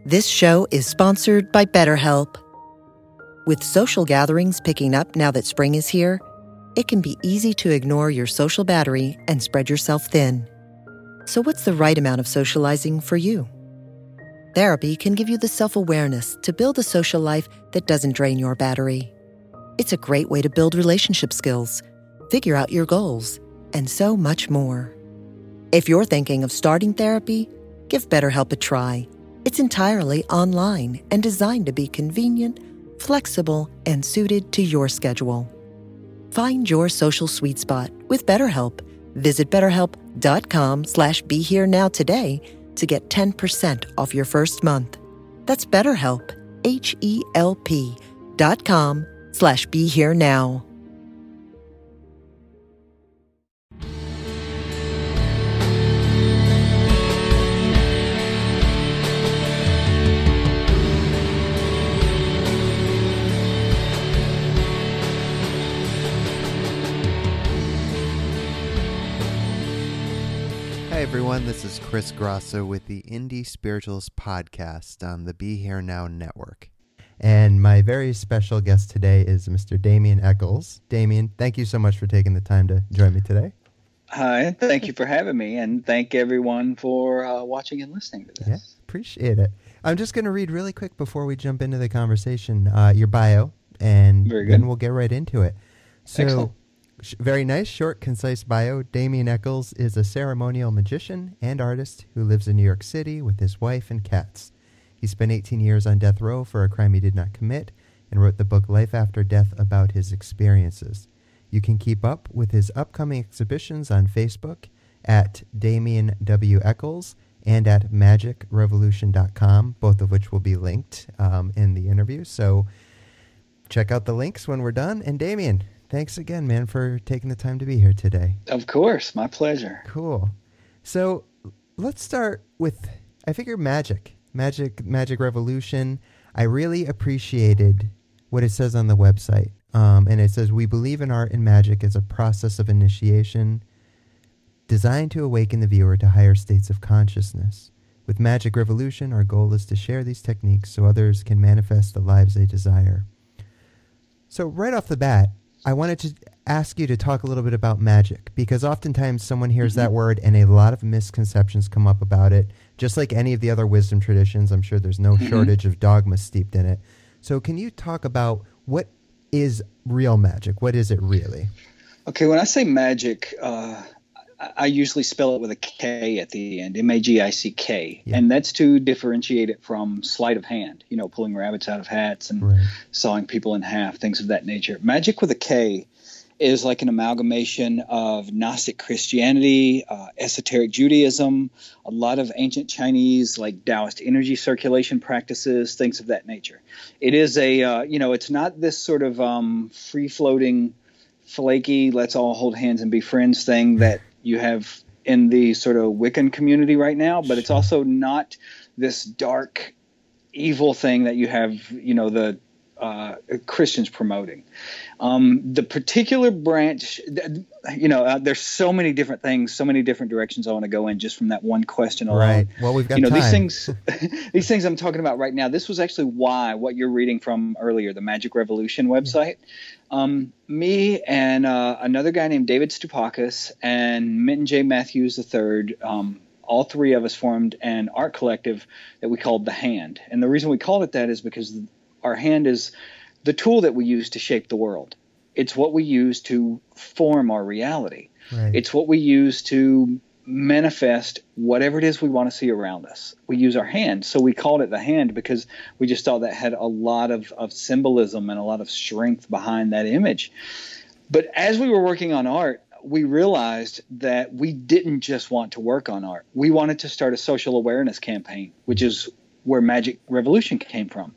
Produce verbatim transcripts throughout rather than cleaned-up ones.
This show is sponsored by BetterHelp. With social gatherings picking up now that spring is here, it can be easy to ignore your social battery and spread yourself thin. So what's the right amount of socializing for you? Therapy can give you the self-awareness to build a social life that doesn't drain your battery. It's a great way to build relationship skills, figure out your goals, and so much more. If you're thinking of starting therapy, give BetterHelp a try. It's entirely online and designed to be convenient, flexible, and suited to your schedule. Find your social sweet spot with BetterHelp. Visit betterhelp.com slash be here now today to get ten percent off your first month. That's BetterHelp, H E L P dot com slash be here now. Hi everyone, this is Chris Grosso with the Indie Spiritualist Podcast on the Be Here Now Network. And my very special guest today is Mister Damien Echols. Damien, thank you so much for taking the time to join me today. Hi, thank you for having me, and thank everyone for uh, watching and listening to this. Yeah, appreciate it. I'm just going to read really quick before we jump into the conversation, uh, your bio, and Very good. Then we'll get right into it. So, Excellent. sh- very nice, short, concise bio. Damien Echols is a ceremonial magician and artist who lives in New York City with his wife and cats. He spent eighteen years on death row for a crime he did not commit and wrote the book Life After Death about his experiences. You can keep up with his upcoming exhibitions on Facebook at Damien W. Echols and at magic revolution dot com, both of which will be linked um, in the interview. So check out the links when we're done. And Damien, thanks again, man, for taking the time to be here today. Of course, my pleasure. Cool. So let's start with, I figure, magic. Magic, Magic Revolution. I really appreciated what it says on the website. Um, and it says, we believe in art and magic as a process of initiation designed to awaken the viewer to higher states of consciousness. With Magic Revolution, our goal is to share these techniques so others can manifest the lives they desire. So right off the bat, I wanted to ask you to talk a little bit about magic, because oftentimes someone hears mm-hmm. that word and a lot of misconceptions come up about it. Just like any of the other wisdom traditions, I'm sure there's no mm-hmm. shortage of dogma steeped in it. So can you talk about what is real magic? What is it really? Okay, when I say magic, uh, I usually spell it with a K at the end, M A G I C K. Yeah. And that's to differentiate it from sleight of hand, you know, pulling rabbits out of hats and right. sawing people in half, things of that nature. Magic with a K is like an amalgamation of Gnostic Christianity, uh, esoteric Judaism, a lot of ancient Chinese, like Taoist energy circulation practices, things of that nature. It is a, uh, you know, it's not this sort of um, free-floating, flaky, let's all hold hands and be friends thing that you have in the sort of Wiccan community right now, but it's also not this dark, evil thing that you have, you know, the uh, Christians promoting. Um, the particular branch, you know, uh, there's so many different things, so many different directions I want to go in just from that one question alone. Right. Well, we've got you know, time. These things, these things I'm talking about right now, this was actually why what you're reading from earlier, the Magic Revolution website. Yeah. Um, me and uh, another guy named David Stupakis and Minton J. Matthews the third, um, all three of us formed an art collective that we called The Hand. And the reason we called it that is because our hand is the tool that we use to shape the world. It's what we use to form our reality. Right. It's what we use to manifest whatever it is we want to see around us. We use our hand. So we called it the hand because we just thought that had a lot of, of symbolism and a lot of strength behind that image. But as we were working on art, we realized that we didn't just want to work on art. We wanted to start a social awareness campaign, which is where Magic Revolution came from.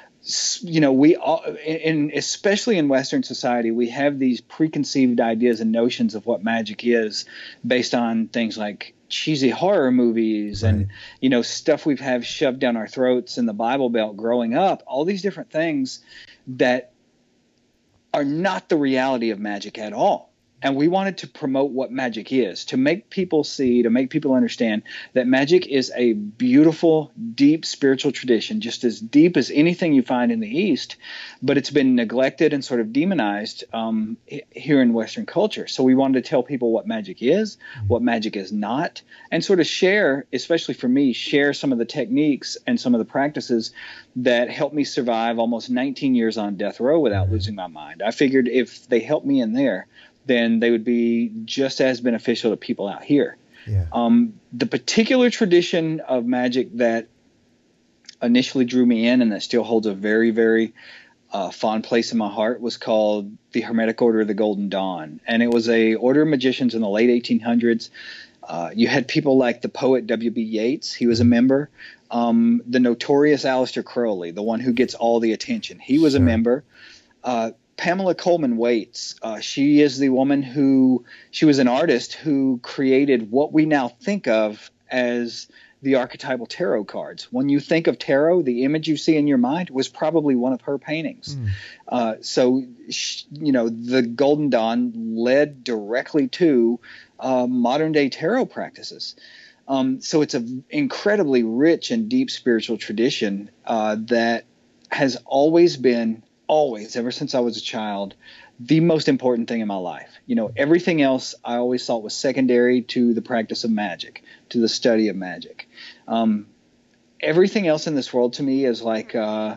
You know, we all, in, especially in Western society, we have these preconceived ideas and notions of what magic is based on things like cheesy horror movies right. and, you know, stuff we've have shoved down our throats in the Bible Belt growing up, all these different things that are not the reality of magic at all. And we wanted to promote what magic is, to make people see, to make people understand that magic is a beautiful, deep spiritual tradition, just as deep as anything you find in the East, but it's been neglected and sort of demonized um, here in Western culture. So we wanted to tell people what magic is, what magic is not, and sort of share, especially for me, share some of the techniques and some of the practices that helped me survive almost nineteen years on death row without losing my mind. I figured if they helped me in there, then they would be just as beneficial to people out here. Yeah. Um, the particular tradition of magic that initially drew me in and that still holds a very, very uh, fond place in my heart was called the Hermetic Order of the Golden Dawn. And it was a order of magicians in the late eighteen hundreds. Uh, you had people like the poet W B Yeats. He was a member. Um, the notorious Aleister Crowley, the one who gets all the attention. He was Sure. a member. Uh, Pamela Coleman Waits, uh, she is the woman who, she was an artist who created what we now think of as the archetypal tarot cards. When you think of tarot, the image you see in your mind was probably one of her paintings. Mm. Uh, so, sh- you know, the Golden Dawn led directly to uh, modern day tarot practices. Um, so it's an incredibly rich and deep spiritual tradition uh, that has always been always, ever since I was a child, the most important thing in my life. You know, everything else I always thought was secondary to the practice of magic, to the study of magic. Um, everything else in this world to me is like uh,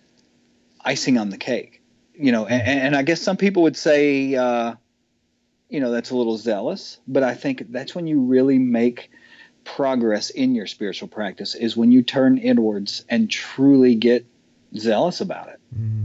icing on the cake. You know, and, and I guess some people would say, uh, you know, that's a little zealous, but I think that's when you really make progress in your spiritual practice, is when you turn inwards and truly get zealous about it. Mm.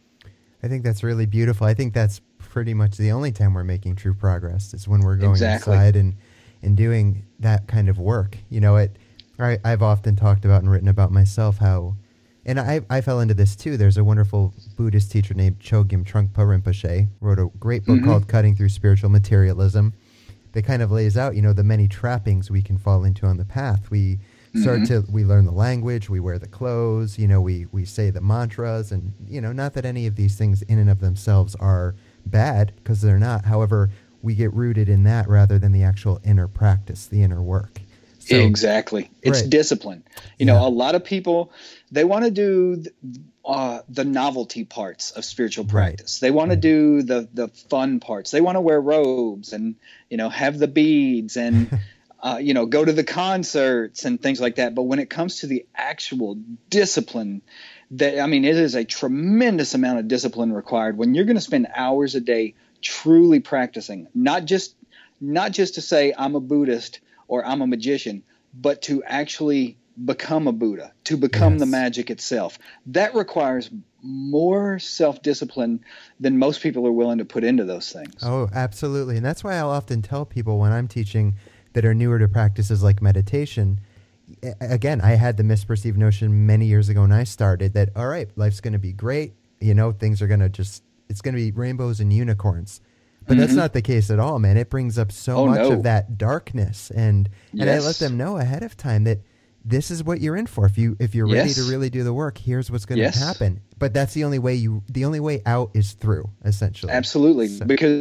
I think that's really beautiful. I think that's pretty much the only time we're making true progress is when we're going Exactly. inside and, and doing that kind of work. You know, it. I, I've often talked about and written about myself how, and I, I fell into this too. There's a wonderful Buddhist teacher named Chogyam Trungpa Rinpoche, wrote a great book mm-hmm. called Cutting Through Spiritual Materialism. That kind of lays out, you know, the many trappings we can fall into on the path. We start mm-hmm. to, we learn the language, we wear the clothes, you know, we, we say the mantras, and, you know, not that any of these things in and of themselves are bad, because they're not. However, we get rooted in that rather than the actual inner practice, the inner work. So, exactly. It's right. discipline. You yeah. know, a lot of people, they want to do uh, the novelty parts of spiritual practice. Right. They want right. to do the, the fun parts. They want to wear robes and, you know, have the beads and, uh, you know, go to the concerts and things like that. But when it comes to the actual discipline, that, I mean, it is a tremendous amount of discipline required when you're going to spend hours a day truly practicing, not just, not just to say I'm a Buddhist or I'm a magician, but to actually become a Buddha, to become yes. the magic itself. That requires more self-discipline than most people are willing to put into those things. Oh, absolutely. And that's why I'll often tell people when I'm teaching that are newer to practices like meditation, again, I had the misperceived notion many years ago when I started that, all right, life's going to be great. You know, things are going to just, it's going to be rainbows and unicorns. But mm-hmm. that's not the case at all, man. It brings up so oh, much no. of that darkness. And yes. and I let them know ahead of time that this is what you're in for. If you if you're ready yes. to really do the work, here's what's going to yes. happen. But that's the only way you the only way out is through, essentially. Absolutely. So. Because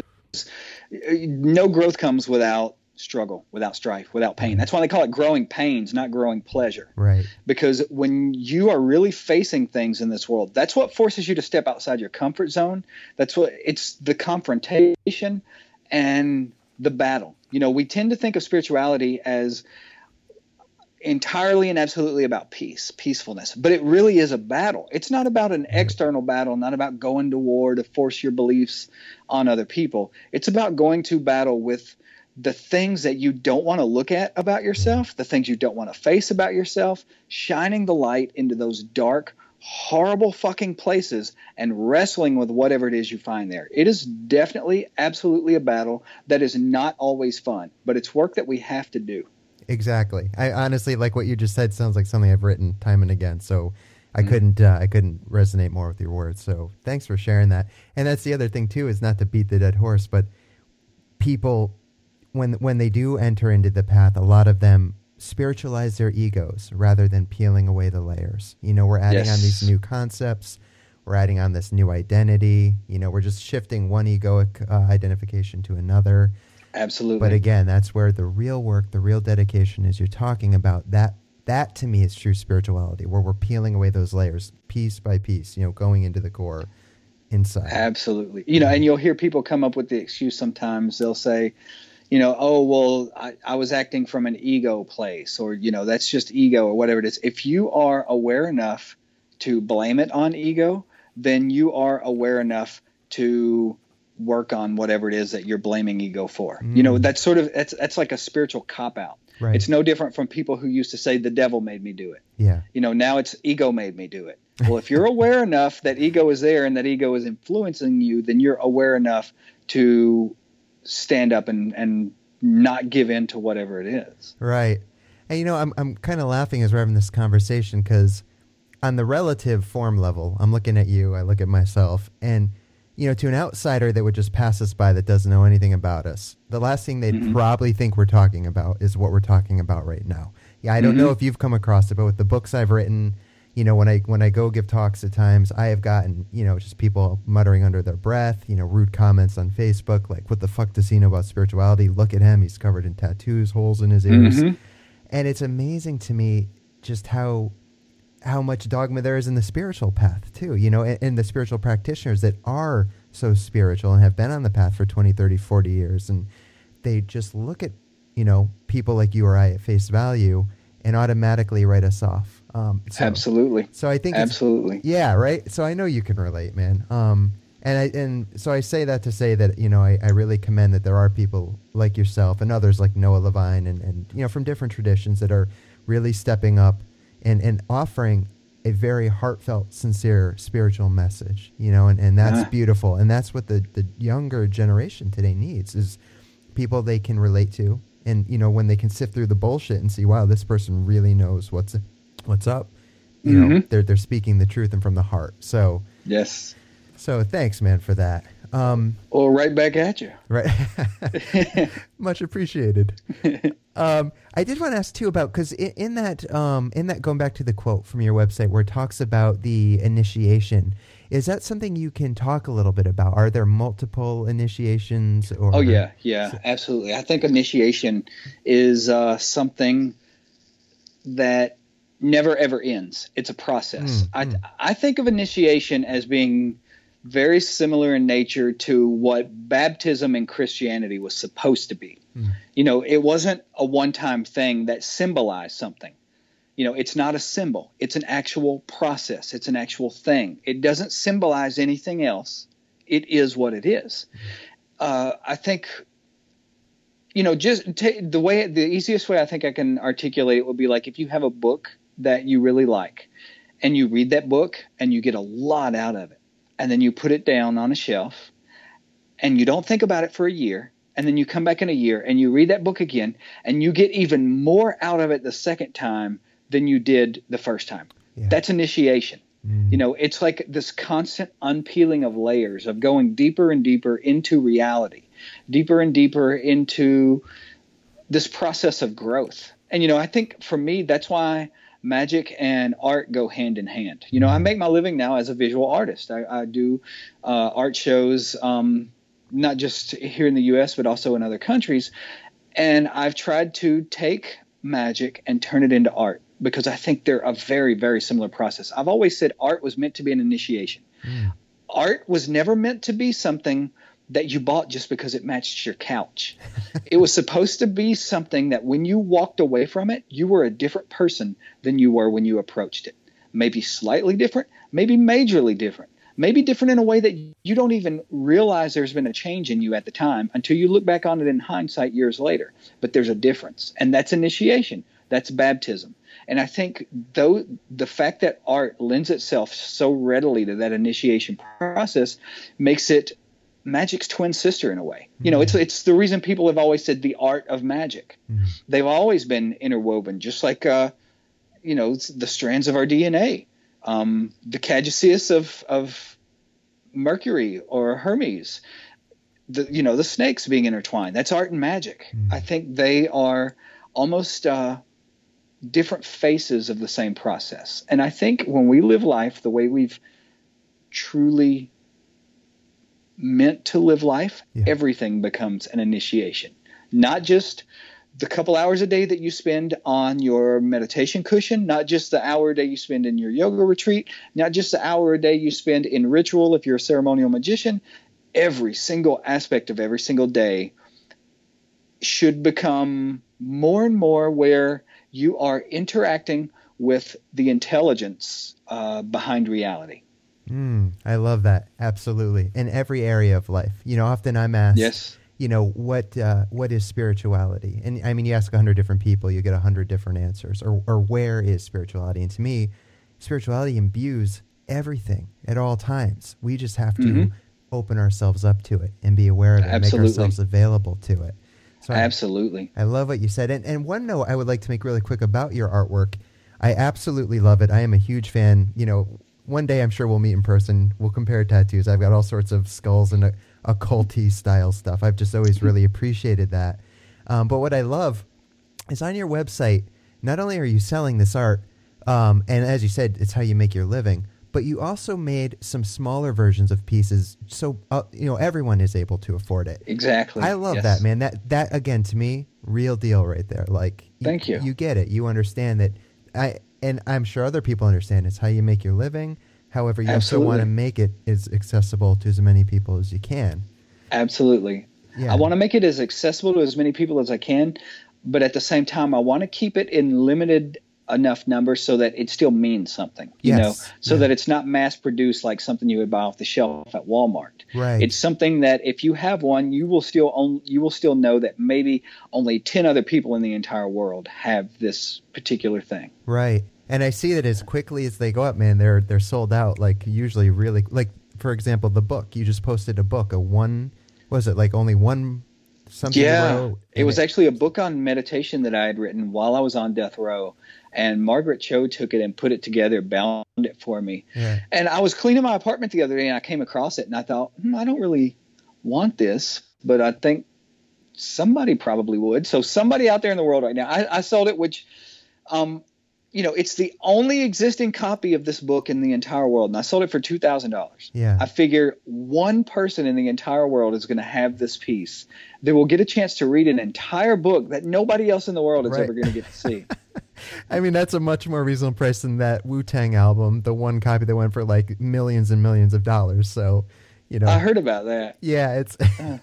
no growth comes without struggle, without strife, without pain. That's why they call it growing pains, not growing pleasure. Right. Because when you are really facing things in this world, that's what forces you to step outside your comfort zone. That's what it's the confrontation and the battle. You know, we tend to think of spirituality as entirely and absolutely about peace, peacefulness, but it really is a battle. It's not about an external battle, not about going to war to force your beliefs on other people. It's about going to battle with the things that you don't want to look at about yourself, the things you don't want to face about yourself, shining the light into those dark, horrible fucking places and wrestling with whatever it is you find there. It is definitely, absolutely a battle that is not always fun, but it's work that we have to do. Exactly. I honestly, like what you just said, sounds like something I've written time and again. So I mm-hmm. couldn't, uh, I couldn't resonate more with your words. So thanks for sharing that. And that's the other thing too, is not to beat the dead horse, but people, when when they do enter into the path, a lot of them spiritualize their egos rather than peeling away the layers. You know, we're adding yes. on these new concepts. we're adding on this new identity. You know, we're just shifting one egoic uh, identification to another. Absolutely. But again, that's where the real work, the real dedication is. You're talking about that. That to me is true spirituality, where we're peeling away those layers piece by piece, you know, going into the core inside. Absolutely. You know, and you'll hear people come up with the excuse sometimes. They'll say, you know, oh, well, I, I was acting from an ego place, or, you know, that's just ego or whatever it is. If you are aware enough to blame it on ego, then you are aware enough to work on whatever it is that you're blaming ego for. Mm. You know, that's sort of, that's, that's like a spiritual cop-out. Right. It's no different from people who used to say the devil made me do it. Yeah. You know, now it's ego made me do it. Well, if you're aware enough that ego is there and that ego is influencing you, then you're aware enough to stand up and, and not give in to whatever it is. Right. And, you know, I'm I'm kind of laughing as we're having this conversation because on the relative form level, I'm looking at you, I look at myself, and, you know, to an outsider that would just pass us by that doesn't know anything about us, the last thing they'd mm-hmm. probably think we're talking about is what we're talking about right now. Yeah, I don't mm-hmm. know if you've come across it, but with the books I've written, you know, when I when I go give talks at times, I have gotten, you know, just people muttering under their breath, you know, rude comments on Facebook, like, what the fuck does he know about spirituality? Look at him. He's covered in tattoos, holes in his ears. Mm-hmm. And it's amazing to me just how how much dogma there is in the spiritual path, too, you know, and, and the spiritual practitioners that are so spiritual and have been on the path for twenty, thirty, forty years. And they just look at, you know, people like you or I at face value and automatically write us off. Um, so, Absolutely. So I think, absolutely. Yeah. Right. So I know you can relate, man. Um, and I, and so I say that to say that, you know, I, I really commend that there are people like yourself and others like Noah Levine and, and, you know, from different traditions that are really stepping up and, and offering a very heartfelt, sincere spiritual message, you know, and, and that's uh-huh. beautiful. And that's what the, the younger generation today needs is people they can relate to. And, you know, when they can sift through the bullshit and see, wow, this person really knows what's what's up, you mm-hmm. know, they're they're speaking the truth and from the heart. So yes. So thanks, man, for that. Um, well, right back at you. Right. Much appreciated. um, I did want to ask too about because in, in that um, in that going back to the quote from your website where it talks about the initiation. Is that something you can talk a little bit about? Are there multiple initiations? Or oh yeah, yeah, absolutely. I think initiation is uh, something that never ever ends. It's a process. Mm, I mm. I think of initiation as being very similar in nature to what baptism in Christianity was supposed to be. Mm. You know, it wasn't a one-time thing that symbolized something. You know, it's not a symbol. It's an actual process. It's an actual thing. It doesn't symbolize anything else. It is what it is. Uh, I think, you know, just t- the way, the easiest way I think I can articulate it would be like if you have a book that you really like and you read that book and you get a lot out of it and then you put it down on a shelf and you don't think about it for a year. And then you come back in a year and you read that book again and you get even more out of it the second time than you did the first time. Yeah. That's initiation. Mm. You know, it's like this constant unpeeling of layers of going deeper and deeper into reality, deeper and deeper into this process of growth. And, you know, I think for me, that's why magic and art go hand in hand. You know, I make my living now as a visual artist. I, I do uh, art shows, um, not just here in the U S, but also in other countries. And I've tried to take magic and turn it into art because I think they're a very, very similar process. I've always said art was meant to be an initiation. Mm. Art was never meant to be something that you bought just because it matched your couch. It was supposed to be something that when you walked away from it, you were a different person than you were when you approached it. Maybe slightly different, maybe majorly different. Maybe different in a way that you don't even realize there's been a change in you at the time until you look back on it in hindsight years later. But there's a difference, and that's initiation. That's baptism. And I think though the fact that art lends itself so readily to that initiation process makes it magic's twin sister in a way. Mm-hmm. You know, it's it's the reason people have always said the art of magic. Mm-hmm. They've always been interwoven, just like uh, you know, the strands of our D N A. Um, the caduceus of, of Mercury or Hermes, the, you know, the snakes being intertwined. That's art and magic. Mm. I think they are almost uh, different faces of the same process. And I think when we live life the way we've truly meant to live life, Yeah. everything becomes an initiation. Not just the couple hours a day that you spend on your meditation cushion, not just the hour a day you spend in your yoga retreat, not just the hour a day you spend in ritual if you're a ceremonial magician. Every single aspect of every single day should become more and more where you are interacting with the intelligence uh, behind reality. Mm, I love that. Absolutely. In every area of life. You know, often I'm asked, Yes. you know, what uh, what is spirituality? And I mean, you ask a hundred different people, you get a hundred different answers. Or, or where is spirituality? And to me, spirituality imbues everything at all times. We just have to Mhm. open ourselves up to it and be aware of it and make Absolutely. ourselves available to it. So I- Absolutely. I love what you said. And, and one note I would like to make really quick about your artwork. I absolutely love it. I am a huge fan. You know, one day I'm sure we'll meet in person. We'll compare tattoos. I've got all sorts of skulls and uh, occulty style stuff. I've just always really appreciated that. Um, but what I love is on your website, not only are you selling this art, um, and as you said, it's how you make your living, but you also made some smaller versions of pieces so uh, you know everyone is able to afford it. Exactly. I love Yes. that, man. That that again to me, real deal right there. Like, Thank you. You get it. You understand that. I and I'm sure other people understand. It's how you make your living. However, you Absolutely. also want to make it as accessible to as many people as you can. Absolutely. Yeah. I want to make it as accessible to as many people as I can, but at the same time, I want to keep it in limited enough numbers so that it still means something, you Yes. know, so Yeah. that it's not mass produced like something you would buy off the shelf at Walmart. Right. It's something that if you have one, you will still own, you will still know that maybe only ten other people in the entire world have this particular thing. Right. And I see that as quickly as they go up, man, they're they're sold out. Like usually, really, like for example, the book you just posted a book, a one, was it like only one something? Yeah, row, it and was actually a book on meditation that I had written while I was on death row, and Margaret Cho took it and put it together, bound it for me. Yeah. And I was cleaning my apartment the other day, and I came across it, and I thought, hmm, I don't really want this, but I think somebody probably would. So somebody out there in the world right now, I, I sold it, which, um, you know, it's the only existing copy of this book in the entire world, and I sold it for two thousand dollars. Yeah. I figure one person in the entire world is going to have this piece. They will get a chance to read an entire book that nobody else in the world is Right. ever going to get to see. I mean, that's a much more reasonable price than that Wu-Tang album, the one copy that went for like millions and millions of dollars. So, you know, I heard about that. yeah, it's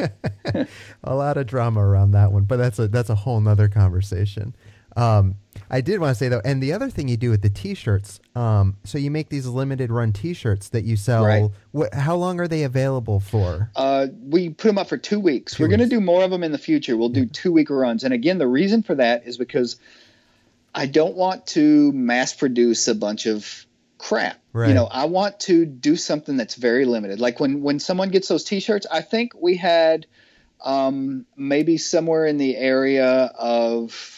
a lot of drama around that one, but that's a that's a whole nother conversation. Um, I did want to say though, and the other thing you do with the T-shirts, um, so you make these limited run T-shirts that you sell. Right. What? How long are they available for? Uh, we put them up for two weeks. Two We're going to weeks. do more of them in the future. We'll do two week runs. And again, the reason for that is because I don't want to mass produce a bunch of crap. Right. You know, I want to do something that's very limited. Like when, when someone gets those T-shirts, I think we had um, maybe somewhere in the area of,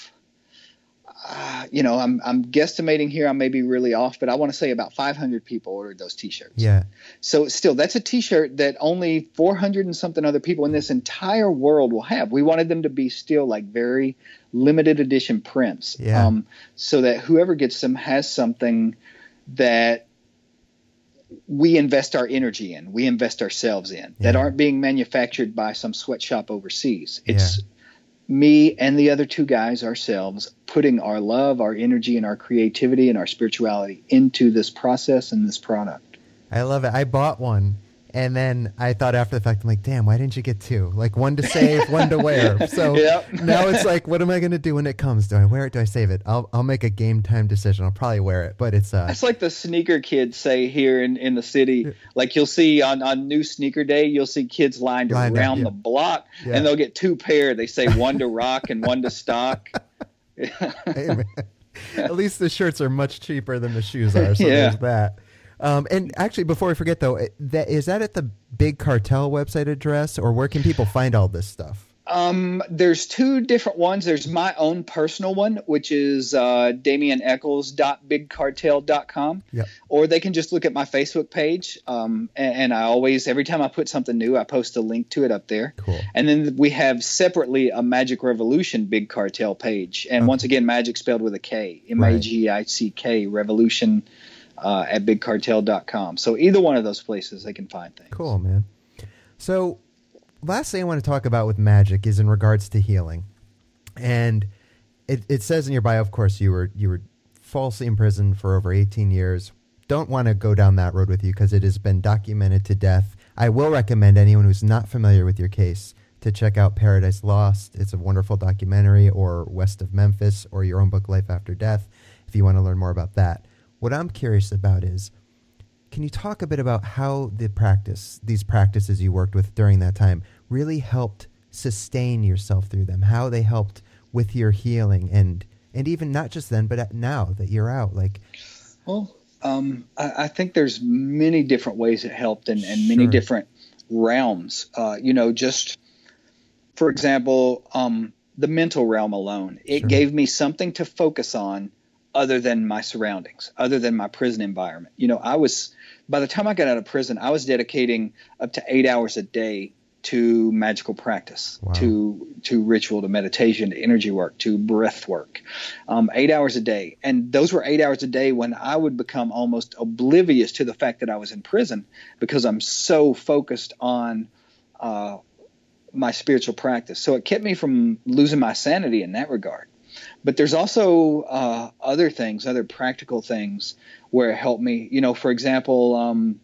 uh, you know, I'm, I'm guesstimating here. I may be really off, but I want to say about five hundred people ordered those T-shirts. Yeah. So still, that's a T-shirt that only four hundred and something other people in this entire world will have. We wanted them to be still like very limited edition prints, Yeah. um, so that whoever gets them has something that we invest our energy in, we invest ourselves in, that Yeah. aren't being manufactured by some sweatshop overseas. It's me and the other two guys ourselves putting our love, our energy, and our creativity and our spirituality into this process and this product. I love it. I bought one, and then I thought after the fact, I'm like, damn, why didn't you get two? Like one to save, one to wear. So Yep. now it's like, what am I going to do when it comes? Do I wear it? Do I save it? I'll I'll make a game time decision. I'll probably wear it, but it's uh, That's like the sneaker kids say here in, in the city. Like you'll see on, on New Sneaker Day, you'll see kids lined, Lined up, around yeah. the block, Yeah. and they'll get two pair. They say one to rock and one to stock. hey, man. At least the shirts are much cheaper than the shoes are. So Yeah. there's that. Um, and actually, before we forget though, it- that is that at the Big Cartel website address, or where can people find all this stuff? Um, there's two different ones. There's my own personal one, which is uh, damian eccles dot big cartel dot com. Yep. Or they can just look at my Facebook page. Um, and, and I always, every time I put something new, I post a link to it up there. Cool. And then we have separately a Magic Revolution Big Cartel page. And Okay. once again, magic spelled with a K, M A G I C K, Revolution. uh, at big cartel dot com. So either one of those places, they can find things. Cool, man. So last thing I want to talk about with magic is in regards to healing. And it, it says in your bio, of course, you were you were falsely imprisoned for over eighteen years. Don't want to go down that road with you because it has been documented to death. I will recommend anyone who's not familiar with your case to check out Paradise Lost. It's a wonderful documentary, or West of Memphis, or your own book, Life After Death, if you want to learn more about that. What I'm curious about is, can you talk a bit about how the practice, these practices you worked with during that time, really helped sustain yourself through them, how they helped with your healing, and and even not just then, but now that you're out? Like, well, um, I, I think there's many different ways it helped, and, and many Sure. different realms. Uh, you know, just for example, um, the mental realm alone, it Sure. gave me something to focus on other than my surroundings, other than my prison environment. You know, I was, by the time I got out of prison, I was dedicating up to eight hours a day to magical practice, Wow. to to ritual, to meditation, to energy work, to breath work, um, eight hours a day. And those were eight hours a day when I would become almost oblivious to the fact that I was in prison, because I'm so focused on uh, my spiritual practice. So it kept me from losing my sanity in that regard. But there's also uh, other things, other practical things where it helped me. You know, for example, um,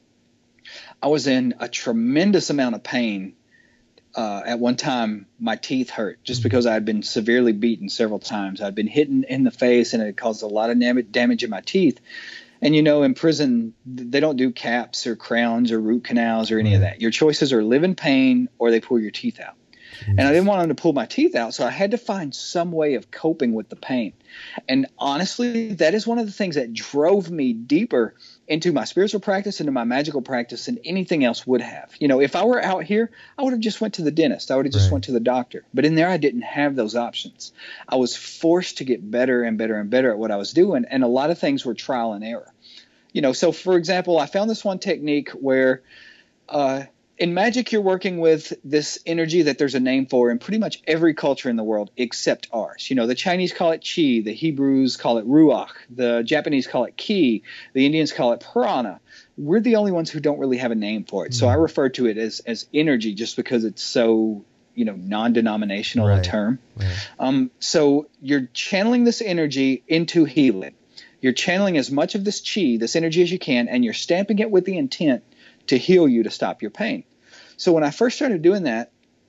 I was in a tremendous amount of pain. Uh, at one time, my teeth hurt just because I had been severely beaten several times. I'd been hit in, in the face, and it had caused a lot of dam- damage in my teeth. And, you know, in prison, they don't do caps or crowns or root canals or any Right. of that. Your choices are live in pain or they pull your teeth out. And I didn't want them to pull my teeth out, so I had to find some way of coping with the pain. And honestly, that is one of the things that drove me deeper into my spiritual practice, into my magical practice, than anything else would have. You know, if I were out here, I would have just went to the dentist. I would have just Right. went to the doctor. But in there, I didn't have those options. I was forced to get better and better and better at what I was doing, and a lot of things were trial and error. You know, so for example, I found this one technique where uh, in magic, you're working with this energy that there's a name for in pretty much every culture in the world except ours. You know, the Chinese call it chi, the Hebrews call it ruach, the Japanese call it ki, the Indians call it prana. We're the only ones who don't really have a name for it. Mm. So I refer to it as, as energy just because it's so, you know, non-denominational Right. a term. Right. Um, so you're channeling this energy into healing. You're channeling as much of this chi, this energy, as you can, and you're stamping it with the intent to heal you, to stop your pain. So when I first started doing that,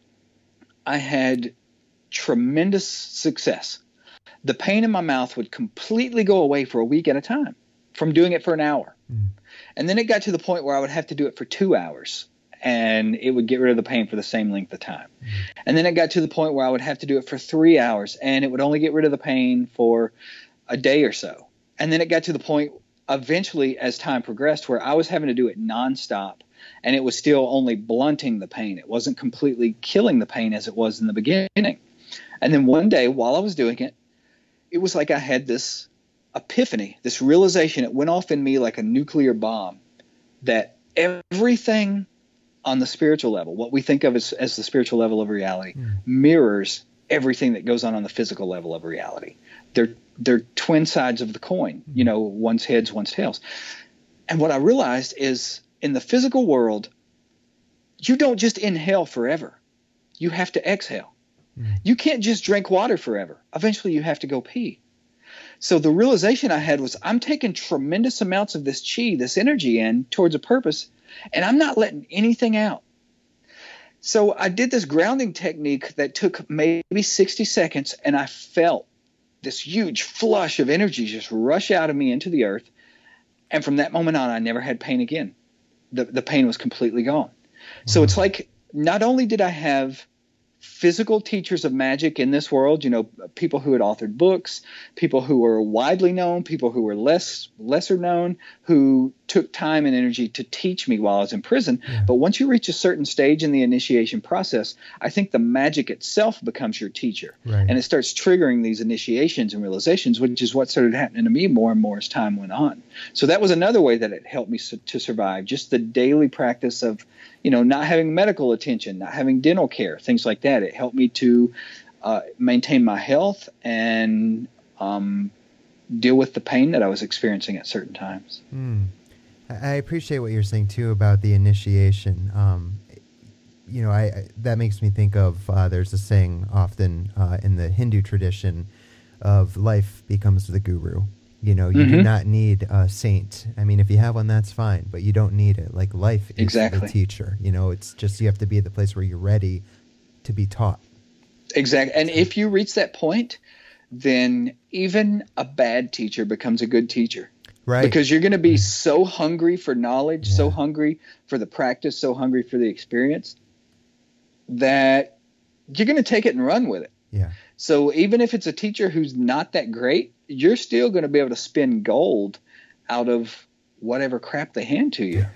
I had tremendous success. The pain in my mouth would completely go away for a week at a time from doing it for an hour. Mm. And then it got to the point where I would have to do it for two hours and it would get rid of the pain for the same length of time. Mm. And then it got to the point where I would have to do it for three hours and it would only get rid of the pain for a day or so. And then it got to the point eventually, as time progressed, where I was having to do it nonstop, and it was still only blunting the pain. It wasn't completely killing the pain as it was in the beginning. And then one day, while I was doing it, it was like I had this epiphany, this realization. It went off in me like a nuclear bomb, that everything on the spiritual level, what we think of as, as the spiritual level of reality, mm. mirrors everything that goes on on the physical level of reality. They're they're twin sides of the coin, you know, one's heads, one's tails. And what I realized is in the physical world, you don't just inhale forever. You have to exhale. Mm. You can't just drink water forever. Eventually you have to go pee. So the realization I had was I'm taking tremendous amounts of this chi, this energy in towards a purpose, and I'm not letting anything out. So I did this grounding technique that took maybe sixty seconds, and I felt this huge flush of energy just rush out of me into the earth. And from that moment on, I never had pain again. The, the pain was completely gone. Mm-hmm. So it's like not only did I have physical teachers of magic in this world, you know, people who had authored books, people who were widely known, people who were less lesser known, who took time and energy to teach me while I was in prison. Yeah. But once you reach a certain stage in the initiation process, I think the magic itself becomes your teacher. Right. And it starts triggering these initiations and realizations, which is what started happening to me more and more as time went on. So that was another way that it helped me su- to survive, just the daily practice of, you know, not having medical attention, not having dental care, things like that. It helped me to uh, maintain my health and um, deal with the pain that I was experiencing at certain times. Mm. I appreciate what you're saying too about the initiation. Um, you know, I, I that makes me think of uh, there's a saying often uh, in the Hindu tradition of life becomes the guru. You know, you mm-hmm. do not need a saint. I mean, if you have one, that's fine, but you don't need it. Like life is exactly. the teacher. You know, it's just you have to be at the place where you're ready to be taught. Exactly. And if you reach that point, then even a bad teacher becomes a good teacher. Right. Because you're going to be so hungry for knowledge, yeah. so hungry for the practice, so hungry for the experience that you're going to take it and run with it. Yeah. So even if it's a teacher who's not that great, you're still going to be able to spin gold out of whatever crap they hand to you.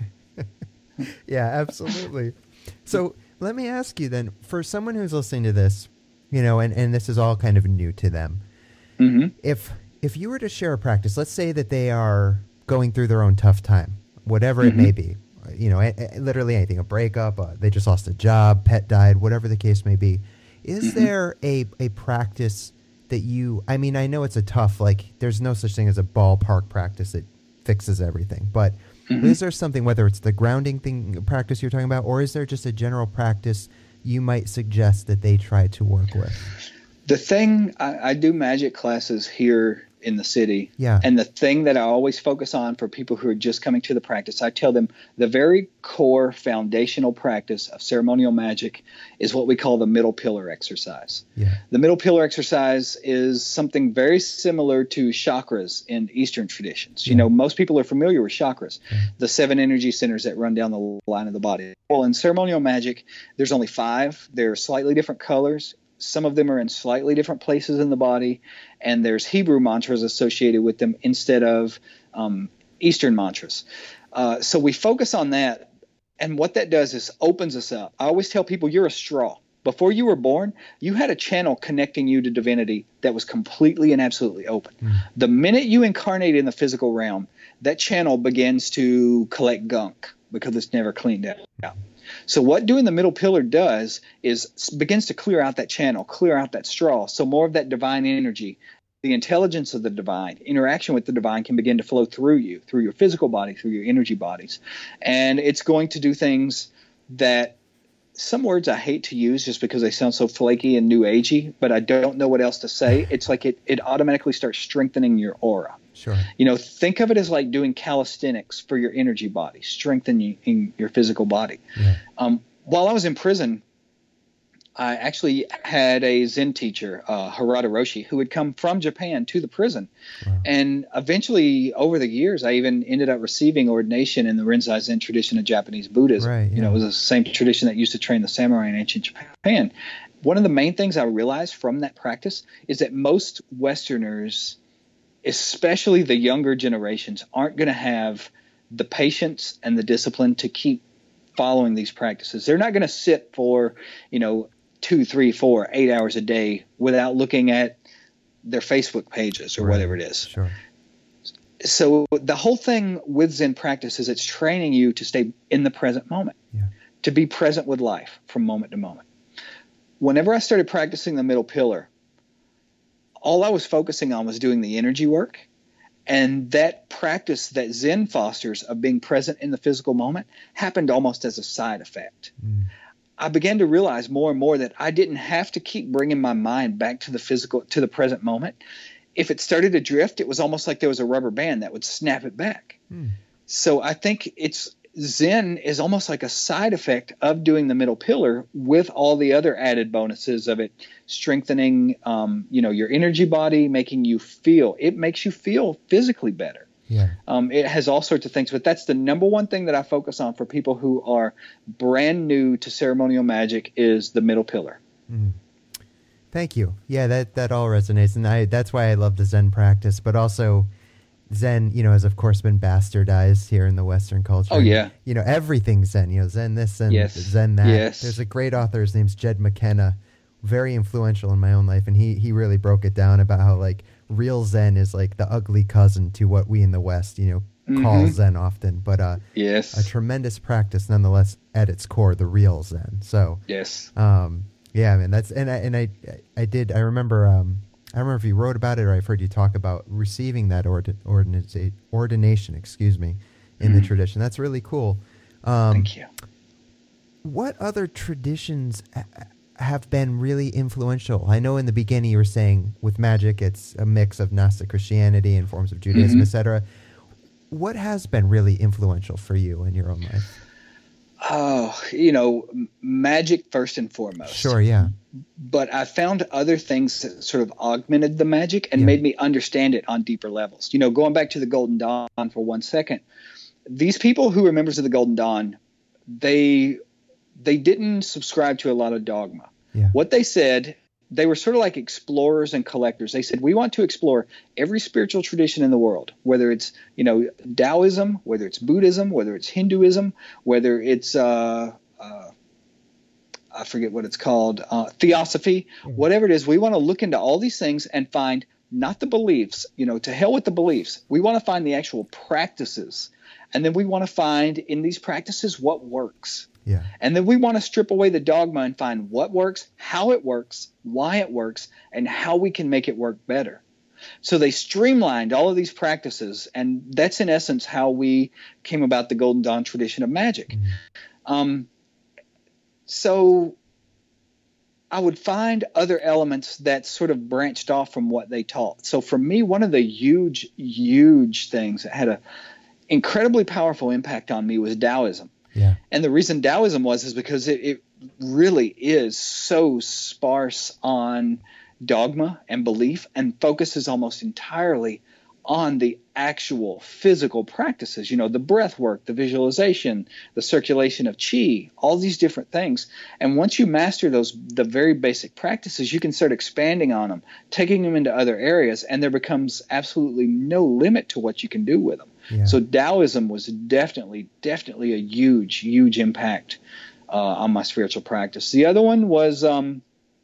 Yeah, absolutely. So let me ask you then, for someone who's listening to this, you know, and, and this is all kind of new to them, mm-hmm. if if you were to share a practice, let's say that they are going through their own tough time, whatever mm-hmm. it may be, you know, a, a, literally anything, a breakup, uh, they just lost a job, pet died, whatever the case may be, is mm-hmm. there a, a practice that you, I mean, I know it's a tough, like, there's no such thing as a ballpark practice that fixes everything, but mm-hmm. is there something, whether it's the grounding thing practice you're talking about, or is there just a general practice you might suggest that they try to work with? The thing, I, I do magic classes here in the city. Yeah. And the thing that I always focus on for people who are just coming to the practice, I tell them the very core foundational practice of ceremonial magic is what we call the middle pillar exercise. Yeah. The middle pillar exercise is something very similar to chakras in Eastern traditions. Yeah. You know, most people are familiar with chakras, yeah. the seven energy centers that run down the line of the body. Well, in ceremonial magic, there's only five. They're slightly different colors. Some of them are in slightly different places in the body, and there's Hebrew mantras associated with them instead of um, Eastern mantras. Uh, so we focus on that, and what that does is opens us up. I always tell people you're a straw. Before you were born, you had a channel connecting you to divinity that was completely and absolutely open. Mm. The minute you incarnate in the physical realm, that channel begins to collect gunk because it's never cleaned out. So what doing the middle pillar does is begins to clear out that channel, clear out that straw. So more of that divine energy, the intelligence of the divine, interaction with the divine can begin to flow through you, through your physical body, through your energy bodies. And it's going to do things that some words I hate to use just because they sound so flaky and new agey, but I don't know what else to say. It's like it, it automatically starts strengthening your aura. Sure. You know, think of it as like doing calisthenics for your energy body, strengthening your physical body. Yeah. Um, while I was in prison, I actually had a Zen teacher, uh, Harada Roshi, who had come from Japan to the prison. Wow. And eventually, over the years, I even ended up receiving ordination in the Rinzai Zen tradition of Japanese Buddhism. Right, yeah. You know, it was the same tradition that used to train the samurai in ancient Japan. One of the main things I realized from that practice is that most Westerners, especially the younger generations, aren't going to have the patience and the discipline to keep following these practices. They're not going to sit for, you know, two, three, four, eight hours a day without looking at their Facebook pages or right. whatever it is. Sure. So the whole thing with Zen practice is it's training you to stay in the present moment, yeah. to be present with life from moment to moment. Whenever I started practicing the middle pillar, all I was focusing on was doing the energy work. And that practice that Zen fosters of being present in the physical moment happened almost as a side effect. Mm. I began to realize more and more that I didn't have to keep bringing my mind back to the physical, to the present moment. If it started to drift, it was almost like there was a rubber band that would snap it back. Mm. So I think it's Zen is almost like a side effect of doing the middle pillar with all the other added bonuses of it, strengthening, um, you know, your energy body, making you feel, it makes you feel physically better. Yeah. Um, it has all sorts of things, but that's the number one thing that I focus on for people who are brand new to ceremonial magic is the middle pillar. Mm. Thank you. Yeah, that, that all resonates. And I, that's why I love the Zen practice, but also Zen, you know, has of course been bastardized here in the Western culture. Oh, yeah. And, you know, everything's Zen, you know, Zen this, Zen, yes. Zen that. Yes. There's a great author, his name's Jed McKenna, very influential in my own life. And he, he really broke it down about how like real Zen is like the ugly cousin to what we in the West, you know, mm-hmm. call Zen often, but uh, yes. a tremendous practice nonetheless at its core, the real Zen. So, yes. um, yeah, man, that's, and I, and I, I did, I remember, um, I don't remember if you wrote about it or I've heard you talk about receiving that ordi- ordination, ordination, excuse me, in Mm-hmm. the tradition. That's really cool. Um, Thank you. What other traditions ha- have been really influential? I know in the beginning you were saying with magic, it's a mix of Gnostic Christianity and forms of Judaism, Mm-hmm. et cetera. What has been really influential for you in your own life? Oh, you know, m- magic first and foremost. Sure, yeah. But I found other things that sort of augmented the magic and Yeah. made me understand it on deeper levels. You know, going back to the Golden Dawn for one second, these people who were members of the Golden Dawn, they they didn't subscribe to a lot of dogma. Yeah. What they said, they were sort of like explorers and collectors. They said, we want to explore every spiritual tradition in the world, whether it's, you know, Taoism, whether it's Buddhism, whether it's Hinduism, whether it's, uh, uh, I forget what it's called, uh, Theosophy, whatever it is. We want to look into all these things and find not the beliefs, you know, to hell with the beliefs. We want to find the actual practices. And then we want to find in these practices what works. Yeah. And then we want to strip away the dogma and find what works, how it works, why it works, and how we can make it work better. So they streamlined all of these practices, and that's in essence how we came about the Golden Dawn tradition of magic. Mm-hmm. Um, so I would find other elements that sort of branched off from what they taught. So for me, one of the huge, huge things that had an incredibly powerful impact on me was Taoism. Yeah. And the reason Taoism was is because it, it really is so sparse on dogma and belief and focuses almost entirely on the actual physical practices, you know, the breath work, the visualization, the circulation of chi, all these different things. And once you master those, the very basic practices, you can start expanding on them, taking them into other areas, and there becomes absolutely no limit to what you can do with them. Yeah. So Taoism was definitely, definitely a huge, huge impact uh, on my spiritual practice. The other one was, um,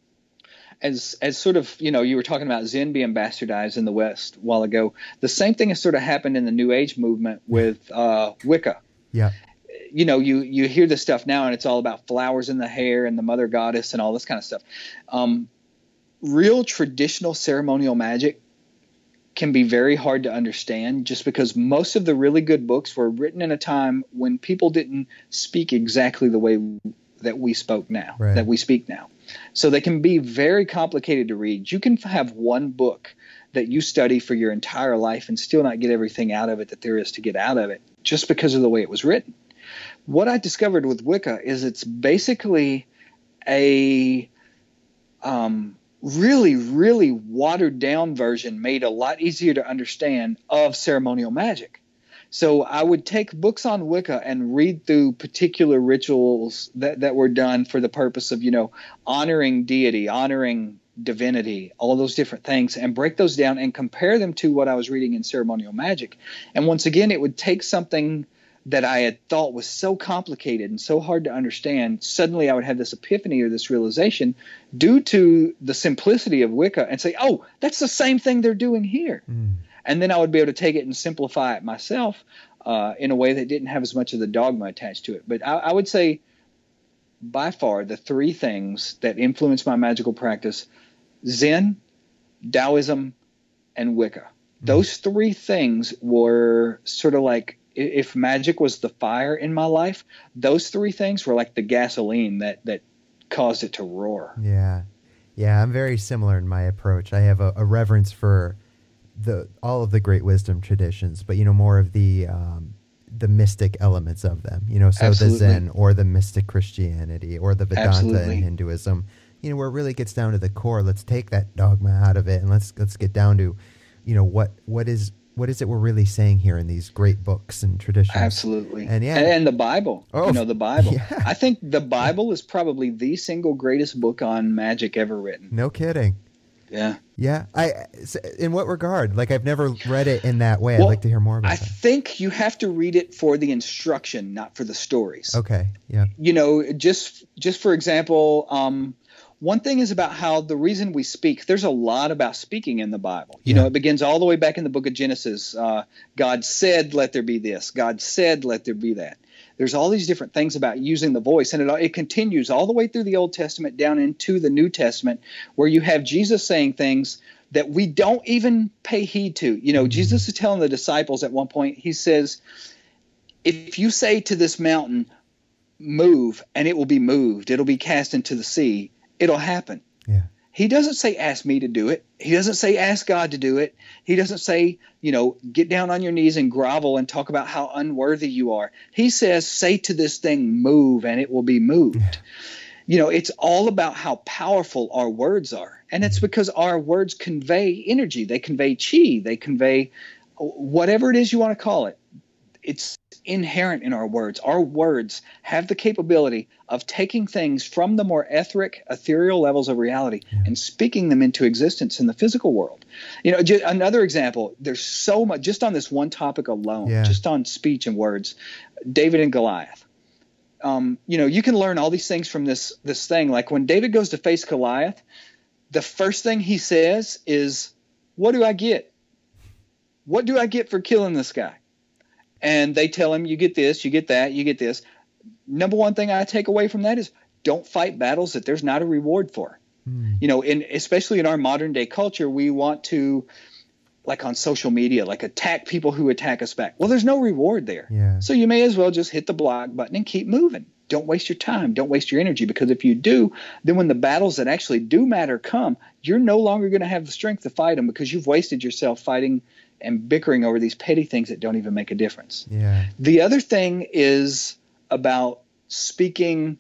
as as sort of, you know, you were talking about Zen being bastardized in the West a while ago. The same thing has sort of happened in the New Age movement with uh, Wicca. Yeah. You know, you you hear this stuff now, and it's all about flowers in the hair and the mother goddess and all this kind of stuff. Um, real traditional ceremonial magic can be very hard to understand just because most of the really good books were written in a time when people didn't speak exactly the way that we spoke now, right. that we speak now. So they can be very complicated to read. You can have one book that you study for your entire life and still not get everything out of it that there is to get out of it just because of the way it was written. What I discovered with Wicca is it's basically a um, really, really watered down version made a lot easier to understand of ceremonial magic. So I would take books on Wicca and read through particular rituals that, that were done for the purpose of, you know, honoring deity, honoring divinity, all those different things, and break those down and compare them to what I was reading in ceremonial magic. And once again, it would take something that I had thought was so complicated and so hard to understand. Suddenly I would have this epiphany or this realization due to the simplicity of Wicca and say, oh, that's the same thing they're doing here. Mm. And then I would be able to take it and simplify it myself uh, in a way that didn't have as much of the dogma attached to it. But I, I would say by far the three things that influenced my magical practice, Zen, Taoism, and Wicca. Mm. Those three things were sort of like, if magic was the fire in my life, those three things were like the gasoline that, that caused it to roar. Yeah. Yeah, I'm very similar in my approach. I have a, a reverence for the all of the great wisdom traditions, but, you know, more of the um, the mystic elements of them. You know, so Absolutely. the Zen or the mystic Christianity or the Vedanta Absolutely. in Hinduism, you know, where it really gets down to the core. Let's take that dogma out of it and let's let's get down to, you know, what what is what is it we're really saying here in these great books and traditions? Absolutely. And yeah. And, and the Bible. Oh, you know, the Bible. Yeah. I think the Bible is probably the single greatest book on magic ever written. No kidding. Yeah. Yeah. I in what regard? Like, I've never read it in that way. Well, I'd like to hear more about I that. I think you have to read it for the instruction, not for the stories. Okay. Yeah. You know, just just for example, um, one thing is about how the reason we speak, there's a lot about speaking in the Bible. You Yeah. know, it begins all the way back in the book of Genesis. Uh, God said, let there be this. God said, let there be that. There's all these different things about using the voice, and it, it continues all the way through the Old Testament down into the New Testament, where you have Jesus saying things that we don't even pay heed to. You know, mm-hmm. Jesus is telling the disciples at one point, he says, if you say to this mountain, move, and it will be moved, it'll be cast into the sea, it'll happen. Yeah. He doesn't say, ask me to do it. He doesn't say, ask God to do it. He doesn't say, you know, get down on your knees and grovel and talk about how unworthy you are. He says, say to this thing, move, and it will be moved. Yeah. You know, it's all about how powerful our words are. And it's because our words convey energy. They convey chi. They convey whatever it is you want to call it. It's inherent in our words. Our words have the capability of taking things from the more etheric, ethereal levels of reality yeah. and speaking them into existence in the physical world. You know, just another example, there's so much, just on this one topic alone, yeah. just on speech and words, David and Goliath. Um, you know, you can learn all these things from this this thing. Like when David goes to face Goliath, the first thing he says is, what do I get? What do I get for killing this guy? And they tell him, you get this, you get that, you get this. Number one thing I take away from that is don't fight battles that there's not a reward for. Mm. You know, in, especially in our modern day culture, we want to, like on social media, like attack people who attack us back. Well, there's no reward there. Yeah. So you may as well just hit the block button and keep moving. Don't waste your time. Don't waste your energy, because if you do, then when the battles that actually do matter come, you're no longer going to have the strength to fight them because you've wasted yourself fighting and bickering over these petty things that don't even make a difference. Yeah. The other thing is about speaking.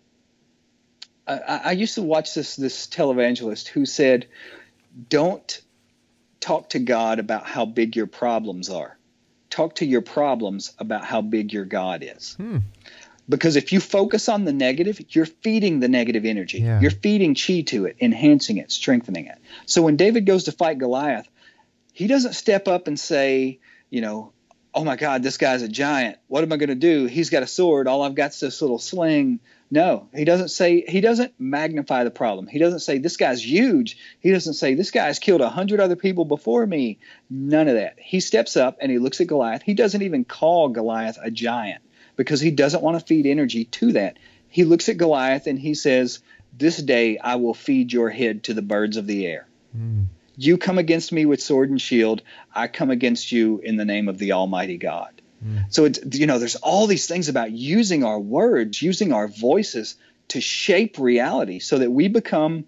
I, I used to watch this this televangelist who said, don't talk to God about how big your problems are. Talk to your problems about how big your God is. Hmm. Because if you focus on the negative, you're feeding the negative energy. Yeah. You're feeding chi to it, enhancing it, strengthening it. So when David goes to fight Goliath, he doesn't step up and say, you know, oh my God, this guy's a giant. What am I going to do? He's got a sword. All I've got is this little sling. No, he doesn't say, he doesn't magnify the problem. He doesn't say this guy's huge. He doesn't say this guy's killed a hundred other people before me. None of that. He steps up and he looks at Goliath. He doesn't even call Goliath a giant because he doesn't want to feed energy to that. He looks at Goliath and he says, this day I will feed your head to the birds of the air. Mm. You come against me with sword and shield. I come against you in the name of the Almighty God. Mm. So, it's, you know, there's all these things about using our words, using our voices to shape reality so that we become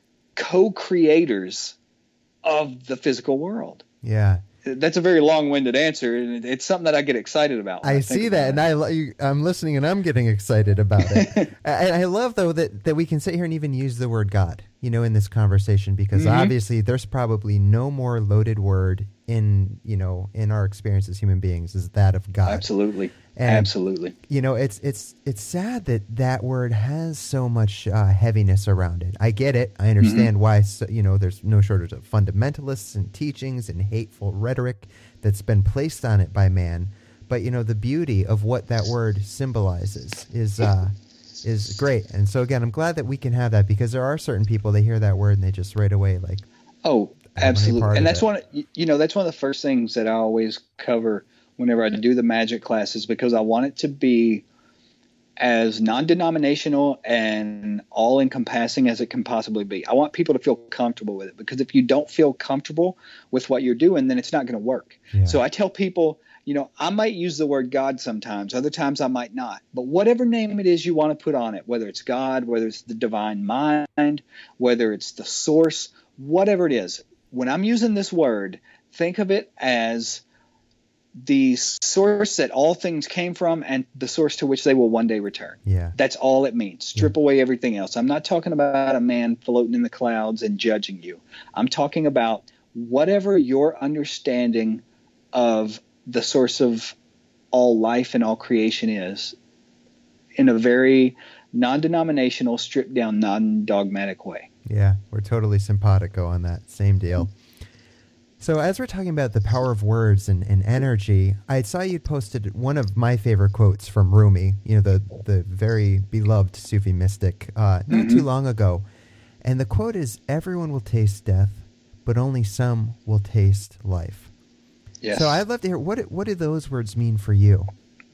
co-creators of the physical world. Yeah. That's a very long-winded answer, and it's something that I get excited about. I, I see that, and I, I'm listening, and I'm getting excited about it. I, I love, though, that, that we can sit here and even use the word God, you know, in this conversation, because mm-hmm. obviously there's probably no more loaded word in, you know, in our experience as human beings is that of God. Absolutely. And, Absolutely. You know, it's it's it's sad that that word has so much uh, heaviness around it. I get it. I understand mm-hmm. why, so, you know, there's no shortage of fundamentalists and teachings and hateful rhetoric that's been placed on it by man. But, you know, the beauty of what that word symbolizes is uh, is great. And so, again, I'm glad that we can have that, because there are certain people, they hear that word and they just right away like, oh, absolutely. And that's one, you know, that's one of the first things that I always cover whenever I do the magic classes, because I want it to be as non-denominational and all-encompassing as it can possibly be. I want people to feel comfortable with it, because if you don't feel comfortable with what you're doing, then it's not going to work. Yeah. So I tell people, you know, I might use the word God sometimes, other times I might not. But whatever name it is you want to put on it, whether it's God, whether it's the divine mind, whether it's the source, whatever it is, when I'm using this word, think of it as the source that all things came from and the source to which they will one day return. Yeah. That's all it means. Strip yeah. away everything else. I'm not talking about a man floating in the clouds and judging you. I'm talking about whatever your understanding of the source of all life and all creation is, in a very non-denominational, stripped down, non-dogmatic way. Yeah, we're totally simpatico on that. Same deal. So as we're talking about the power of words and, and energy, I saw you posted one of my favorite quotes from Rumi, you know, the, the very beloved Sufi mystic, uh, not mm-hmm. too long ago. And the quote is, everyone will taste death, but only some will taste life. Yes. So I'd love to hear, what, what do those words mean for you?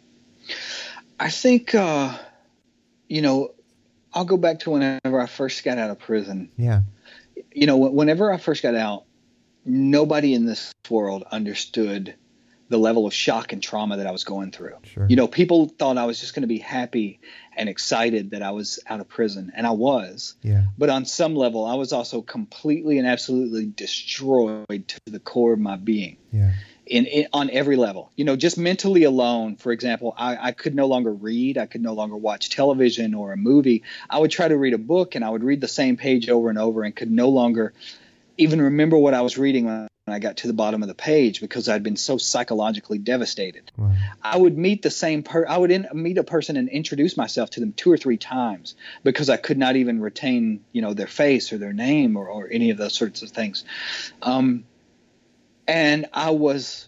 I think, uh, you know, I'll go back to whenever I first got out of prison. Yeah. You know, whenever I first got out, nobody in this world understood the level of shock and trauma that I was going through. Sure. You know, people thought I was just going to be happy and excited that I was out of prison, and I was. Yeah. But on some level, I was also completely and absolutely destroyed to the core of my being. Yeah. In, in on every level, you know, just mentally alone. For example, I, I could no longer read. I could no longer watch television or a movie. I would try to read a book, and I would read the same page over and over, and could no longer even remember what I was reading when I got to the bottom of the page because I'd been so psychologically devastated. Wow. I would meet the same per I would in, meet a person and introduce myself to them two or three times because I could not even retain, you know, their face or their name or, or any of those sorts of things. Um, and I was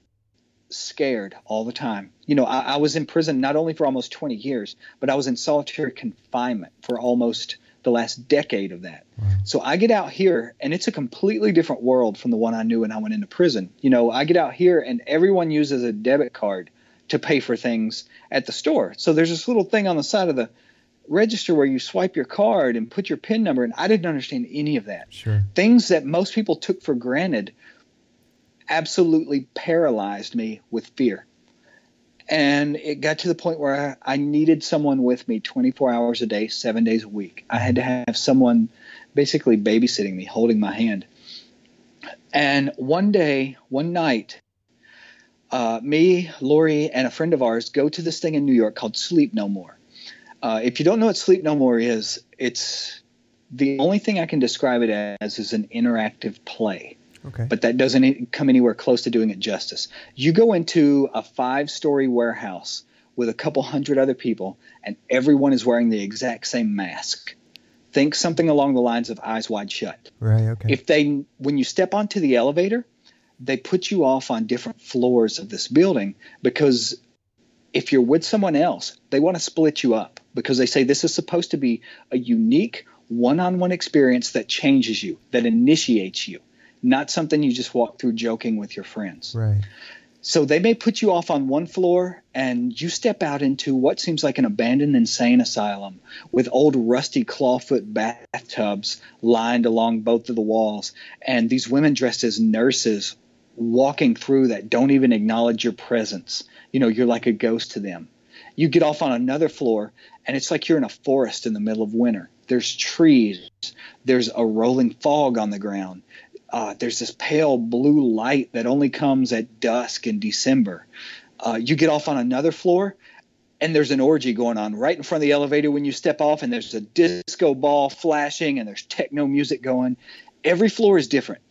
scared all the time. You know, I, I was in prison not only for almost twenty years, but I was in solitary confinement for almost the last decade of that. Wow. So I get out here and it's a completely different world from the one I knew when I went into prison. You know, I get out here and everyone uses a debit card to pay for things at the store. So there's this little thing on the side of the register where you swipe your card and put your PIN number in. I didn't understand any of that. Sure. Things that most people took for granted absolutely paralyzed me with fear. And it got to the point where I, I needed someone with me twenty-four hours a day, seven days a week. I had to have someone basically babysitting me, holding my hand. And one day, one night, uh, me, Lori, and a friend of ours go to this thing in New York called Sleep No More. Uh, if you don't know what Sleep No More is, it's the only thing I can describe it as is an interactive play. Okay. But that doesn't come anywhere close to doing it justice. You go into a five-story warehouse with a couple hundred other people, and everyone is wearing the exact same mask. Think something along the lines of Eyes Wide Shut. Right. Okay. If they, when you step onto the elevator, they put you off on different floors of this building because if you're with someone else, they want to split you up because they say this is supposed to be a unique one-on-one experience that changes you, that initiates you. Not something you just walk through joking with your friends. Right. So they may put you off on one floor and you step out into what seems like an abandoned insane asylum with old rusty clawfoot bathtubs lined along both of the walls and these women dressed as nurses walking through that don't even acknowledge your presence. You know, you're like a ghost to them. You get off on another floor and it's like you're in a forest in the middle of winter. There's trees. There's a rolling fog on the ground. Uh, there's this pale blue light that only comes at dusk in December. Uh, you get off on another floor, and there's an orgy going on right in front of the elevator when you step off, and there's a disco ball flashing, and there's techno music going. Every floor is different.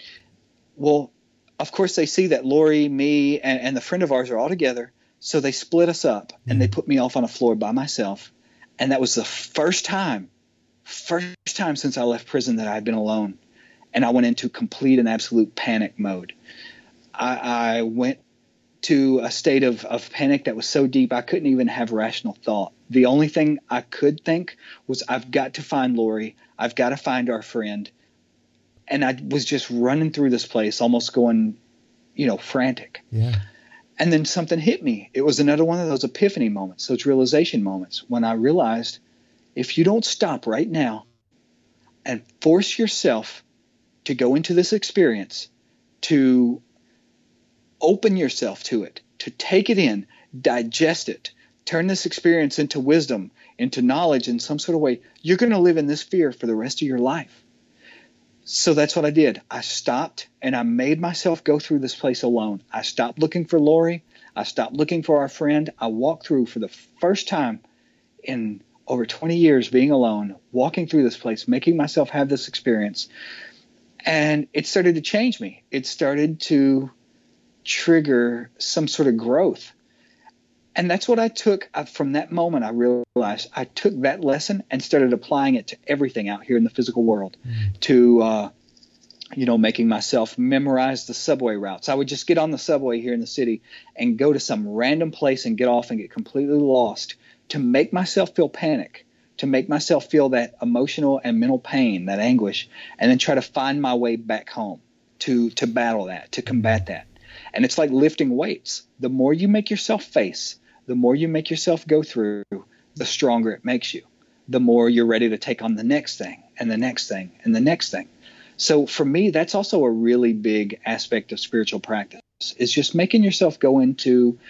Well, of course, they see that Lori, me, and, and the friend of ours are all together, so they split us up, and Mm. they put me off on a floor by myself. And that was the first time, first time since I left prison that I had been alone. And I went into complete and absolute panic mode. I, I went to a state of, of panic that was so deep I couldn't even have rational thought. The only thing I could think was I've got to find Lori. I've got to find our friend. And I was just running through this place almost going, you know, frantic. Yeah. And then something hit me. It was another one of those epiphany moments, those realization moments when I realized if you don't stop right now and force yourself to go into this experience, to open yourself to it, to take it in, digest it, turn this experience into wisdom, into knowledge in some sort of way, you're going to live in this fear for the rest of your life. So that's what I did. I stopped and I made myself go through this place alone. I stopped looking for Lori. I stopped looking for our friend. I walked through for the first time in over twenty years being alone, walking through this place, making myself have this experience. And it started to change me. It started to trigger some sort of growth. And that's what I took uh, from that moment. I realized I took that lesson and started applying it to everything out here in the physical world, mm. to, uh, you know, making myself memorize the subway routes. I would just get on the subway here in the city and go to some random place and get off and get completely lost to make myself feel panic, to make myself feel that emotional and mental pain, that anguish, and then try to find my way back home to to battle that, to combat that. And it's like lifting weights. The more you make yourself face, the more you make yourself go through, the stronger it makes you. The more you're ready to take on the next thing and the next thing and the next thing. So for me, that's also a really big aspect of spiritual practice, is just making yourself go into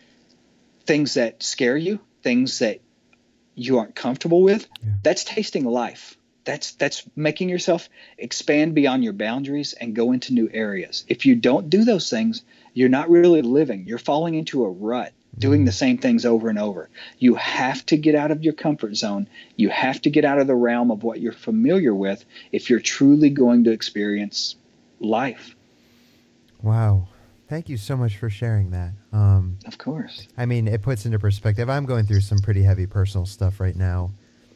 things that scare you, things that you aren't comfortable with. Yeah. That's tasting life. That's that's making yourself expand beyond your boundaries and go into new areas. If you don't do those things, you're not really living. You're falling into a rut, doing the same things over and over. You have to get out of your comfort zone. You have to get out of the realm of what you're familiar with if you're truly going to experience life. Wow. Thank you so much for sharing that. Um, Of course. I mean, it puts into perspective. I'm going through some pretty heavy personal stuff right now.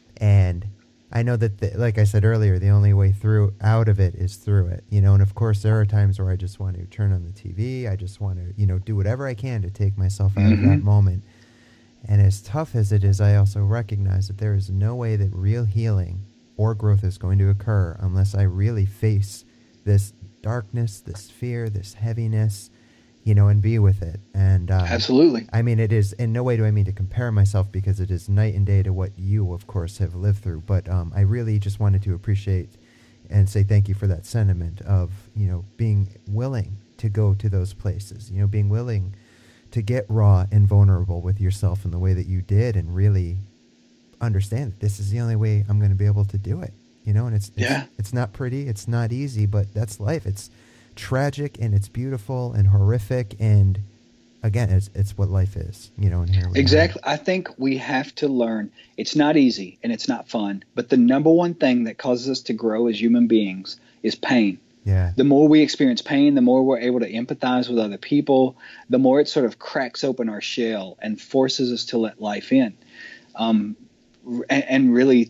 And I know that, the, like I said earlier, the only way through out of it is through it, you know. And of course, there are times where I just want to turn on the T V. I just want to, you know, do whatever I can to take myself out mm-hmm. of that moment. And as tough as it is, I also recognize that there is no way that real healing or growth is going to occur unless I really face this darkness, this fear, this heaviness, you know, and be with it. And uh, absolutely. I mean, it is, in no way do I mean to compare myself, because it is night and day to what you, of course, have lived through. But um, I really just wanted to appreciate and say thank you for that sentiment of, you know, being willing to go to those places, you know, being willing to get raw and vulnerable with yourself in the way that you did, and really understand that this is the only way I'm going to be able to do it, you know. And it's, it's yeah. it's not pretty, it's not easy, but that's life. It's tragic and it's beautiful and horrific, and again, it's it's what life is, you know. And here we exactly. are. I think we have to learn. It's not easy and it's not fun, but the number one thing that causes us to grow as human beings is pain. Yeah. The more we experience pain, the more we're able to empathize with other people, the more it sort of cracks open our shell and forces us to let life in. Um, and, and really,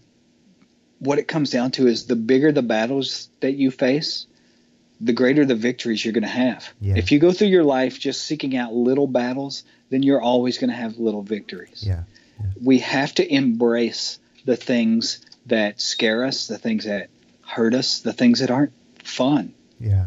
what it comes down to is the bigger the battles that you face, the greater the victories you're going to have. Yeah. If you go through your life just seeking out little battles, then you're always going to have little victories. Yeah. Yeah. We have to embrace the things that scare us, the things that hurt us, the things that aren't fun. Yeah.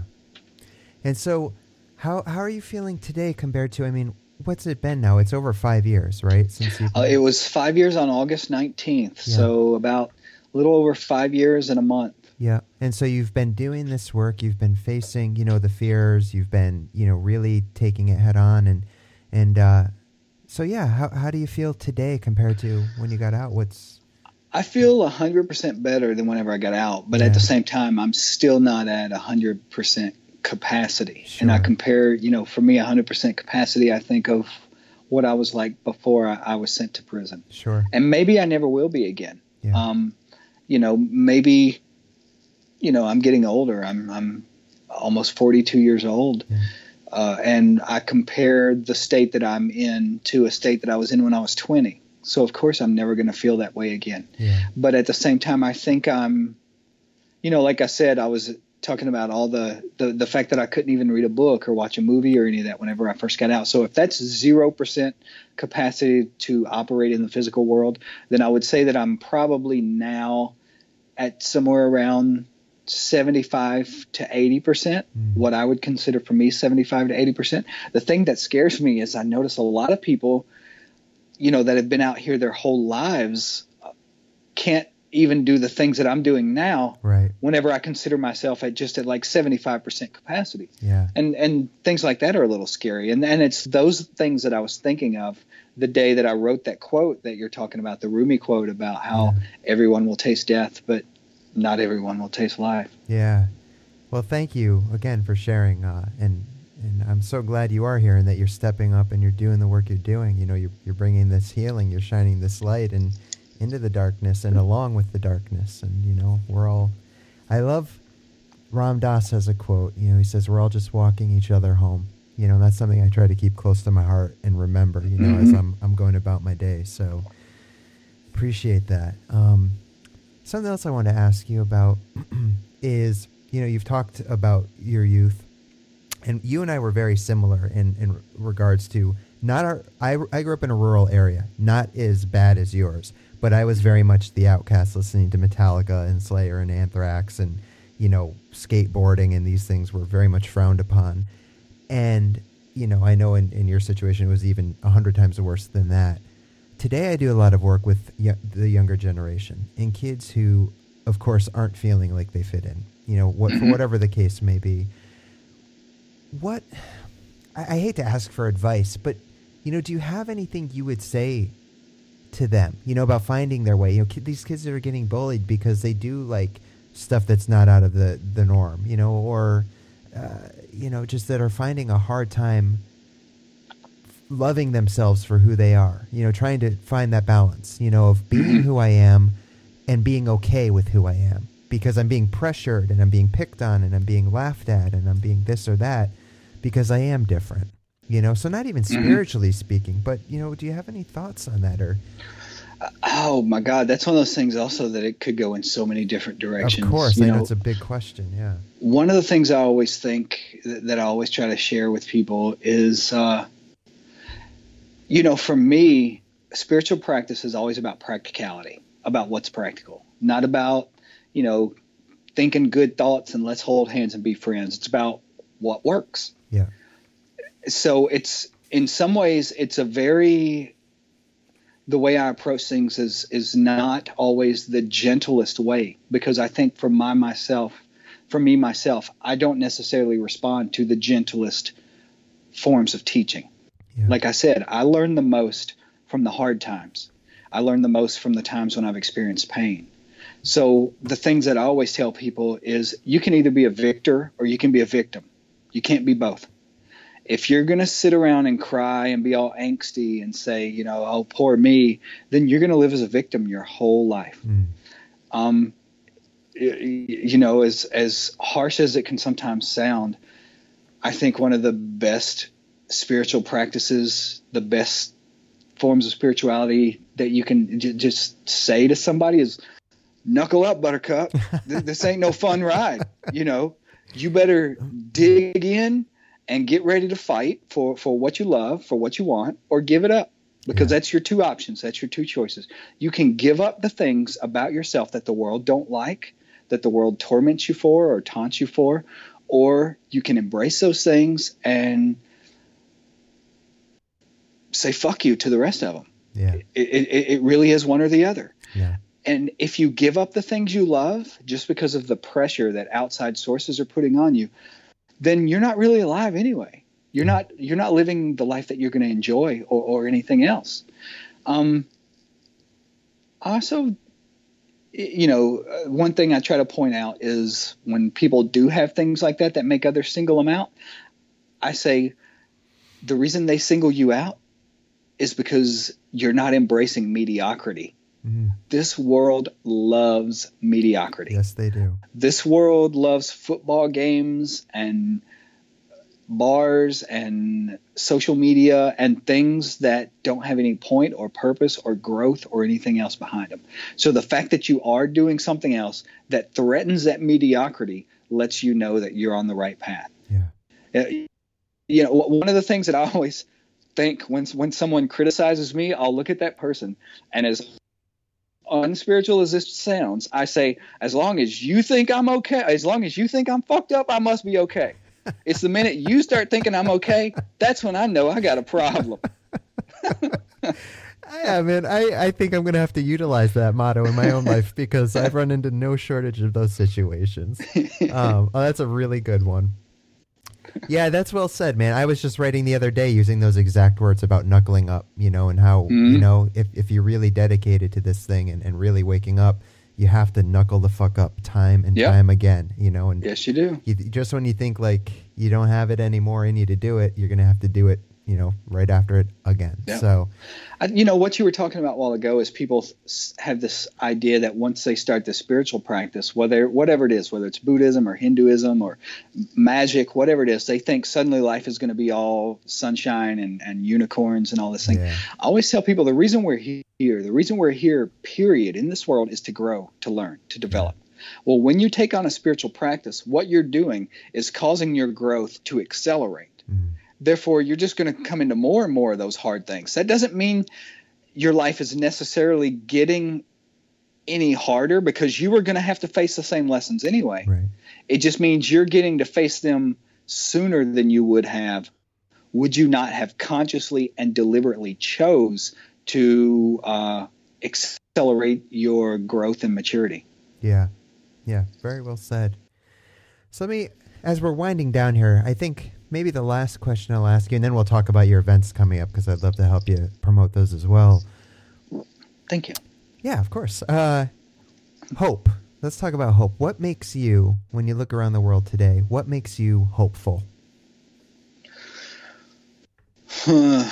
And so how how are you feeling today compared to, I mean, what's it been now? It's over five years, right? Since you uh, it was five years on August nineteenth. Yeah. So about a little over five years and a month. Yeah. And so you've been doing this work, you've been facing, you know, the fears, you've been, you know, really taking it head on. And, and, uh, so yeah, how, how do you feel today compared to when you got out? What's, I feel a hundred percent better than whenever I got out, but yeah. at the same time, I'm still not at a hundred percent capacity. Sure. And I compare, you know, for me, a hundred percent capacity, I think of what I was like before I, I was sent to prison. Sure. And maybe I never will be again. Yeah. Um, you know, maybe, you know, I'm getting older. I'm I'm almost forty-two years old. Yeah. Uh, and I compare the state that I'm in to a state that I was in when I was twenty. So, of course, I'm never going to feel that way again. Yeah. But at the same time, I think I'm, you know, like I said, I was talking about all the, the, the fact that I couldn't even read a book or watch a movie or any of that whenever I first got out. So if that's zero percent capacity to operate in the physical world, then I would say that I'm probably now at somewhere around seventy-five to eighty percent, mm. what I would consider for me seventy-five to eighty percent. The thing that scares me is I notice a lot of people, you know, that have been out here their whole lives can't even do the things that I'm doing now. Right. Whenever I consider myself at just at like seventy-five percent capacity. Yeah. And and things like that are a little scary. And and it's those things that I was thinking of the day that I wrote that quote that you're talking about, the Rumi quote about how yeah. everyone will taste death, but not everyone will taste life. Yeah. Well, thank you again for sharing. Uh, and, and I'm so glad you are here and that you're stepping up and you're doing the work you're doing. You know, you're, you're bringing this healing, you're shining this light and into the darkness and along with the darkness. And, you know, we're all, I love Ram Dass has a quote, you know, he says, we're all just walking each other home. You know, that's something I try to keep close to my heart and remember, you know, mm-hmm. as I'm, I'm going about my day. So appreciate that. Um, Something else I want to ask you about is, you know, you've talked about your youth, and you and I were very similar in, in regards to not our, I, I grew up in a rural area, not as bad as yours, but I was very much the outcast listening to Metallica and Slayer and Anthrax and, you know, skateboarding and these things were very much frowned upon. And, you know, I know in, in your situation it was even a hundred times worse than that. Today I do a lot of work with y- the younger generation and kids who, of course, aren't feeling like they fit in. you know, what, Mm-hmm. for whatever the case may be. What, I, I hate to ask for advice, but, you know, do you have anything you would say to them, you know, about finding their way? You know, ki- these kids that are getting bullied because they do like stuff that's not out of the, the norm, you know, or, uh, you know, just that are finding a hard time loving themselves for who they are, you know, trying to find that balance, you know, of being Mm-hmm. who I am and being okay with who I am, because I'm being pressured and I'm being picked on and I'm being laughed at and I'm being this or that because I am different, you know, so not even Mm-hmm. spiritually speaking, but, you know, do you have any thoughts on that? Or, Oh my God, that's one of those things also that it could go in so many different directions. of course, you I know know, it's a big question. Yeah. one of the things I always think that, that I always try to share with people is, uh, you know, for me, spiritual practice is always about practicality, about what's practical, not about, you know, thinking good thoughts and let's hold hands and be friends. It's about what works. Yeah. So it's, in some ways, it's a very, the way I approach things is is not always the gentlest way, because I think for my myself, for me myself, I don't necessarily respond to the gentlest forms of teaching. Yeah. Like I said, I learn the most from the hard times. I learn the most from the times when I've experienced pain. So the things that I always tell people is you can either be a victor or you can be a victim. You can't be both. If you're going to sit around and cry and be all angsty and say, you know, oh, poor me, then you're going to live as a victim your whole life. Mm. Um, y- you know, as, as harsh as it can sometimes sound, I think one of the best spiritual practices, the best forms of spirituality that you can j- just say to somebody is, knuckle up, buttercup. Th- this ain't no fun ride. You know, you better dig in and get ready to fight for, for what you love, for what you want, or give it up, because Yeah. that's your two options. That's your two choices. You can give up the things about yourself that the world don't like, that the world torments you for or taunts you for, or you can embrace those things and say fuck you to the rest of them. Yeah. It, it, it really is one or the other. Yeah. And if you give up the things you love just because of the pressure that outside sources are putting on you, then you're not really alive anyway. You're not you're not living the life that you're going to enjoy, or, or anything else. Um, also, you know, uh, one thing I try to point out is when people do have things like that that make others single them out, I say the reason they single you out is because you're not embracing mediocrity. Mm. This world loves mediocrity. Yes, they do. This world loves football games and bars and social media and things that don't have any point or purpose or growth or anything else behind them. So the fact that you are doing something else that threatens that mediocrity lets you know that you're on the right path. Yeah. Uh, You know, one of the things that I always think when when someone criticizes me, I'll look at that person, and as unspiritual as this sounds, I say, as long as you think I'm okay, as long as you think I'm fucked up, I must be okay. It's the minute you start thinking I'm okay, that's when I know I got a problem. Yeah, man, I, I think I'm going to have to utilize that motto in my own life, because I've run into no shortage of those situations. Um, oh, that's a really good one. Yeah, that's well said, man. I was just writing the other day using those exact words about knuckling up, you know, and how, Mm-hmm. you know, if, if you're really dedicated to this thing and, and really waking up, you have to knuckle the fuck up time and Yep. time again, you know, and Yes, you do. you, just when you think like you don't have it anymore in you to do it, you're going to have to do it, you know, right after it again. Yep. So, I, you know, what you were talking about a while ago is people s- have this idea that once they start the spiritual practice, whether whatever it is, whether it's Buddhism or Hinduism or magic, whatever it is, they think suddenly life is going to be all sunshine and, and unicorns and all this thing. yeah, I always tell people the reason we're here, the reason we're here, period, in this world is to grow, to learn, to develop. Well, when you take on a spiritual practice, what you're doing is causing your growth to accelerate. mm, Therefore, you're just going to come into more and more of those hard things. That doesn't mean your life is necessarily getting any harder, because you are going to have to face the same lessons anyway. right. It just means you're getting to face them sooner than you would have would you not have consciously and deliberately chose to uh, accelerate your growth and maturity. Yeah. Yeah. Very well said. So let me, as we're winding down here, I think maybe the last question I'll ask you, and then we'll talk about your events coming up because I'd love to help you promote those as well. Thank you. Yeah, of course. Uh, hope. Let's talk about hope. What makes you, when you look around the world today, what makes you hopeful? You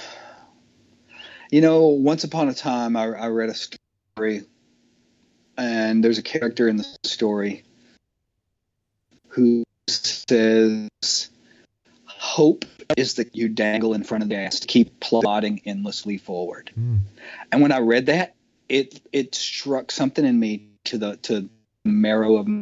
know, once upon a time, I, I read a story, and there's a character in the story who says, hope is that you dangle in front of the ass to keep plodding endlessly forward. Mm. And when I read that, it it struck something in me to the to the marrow of my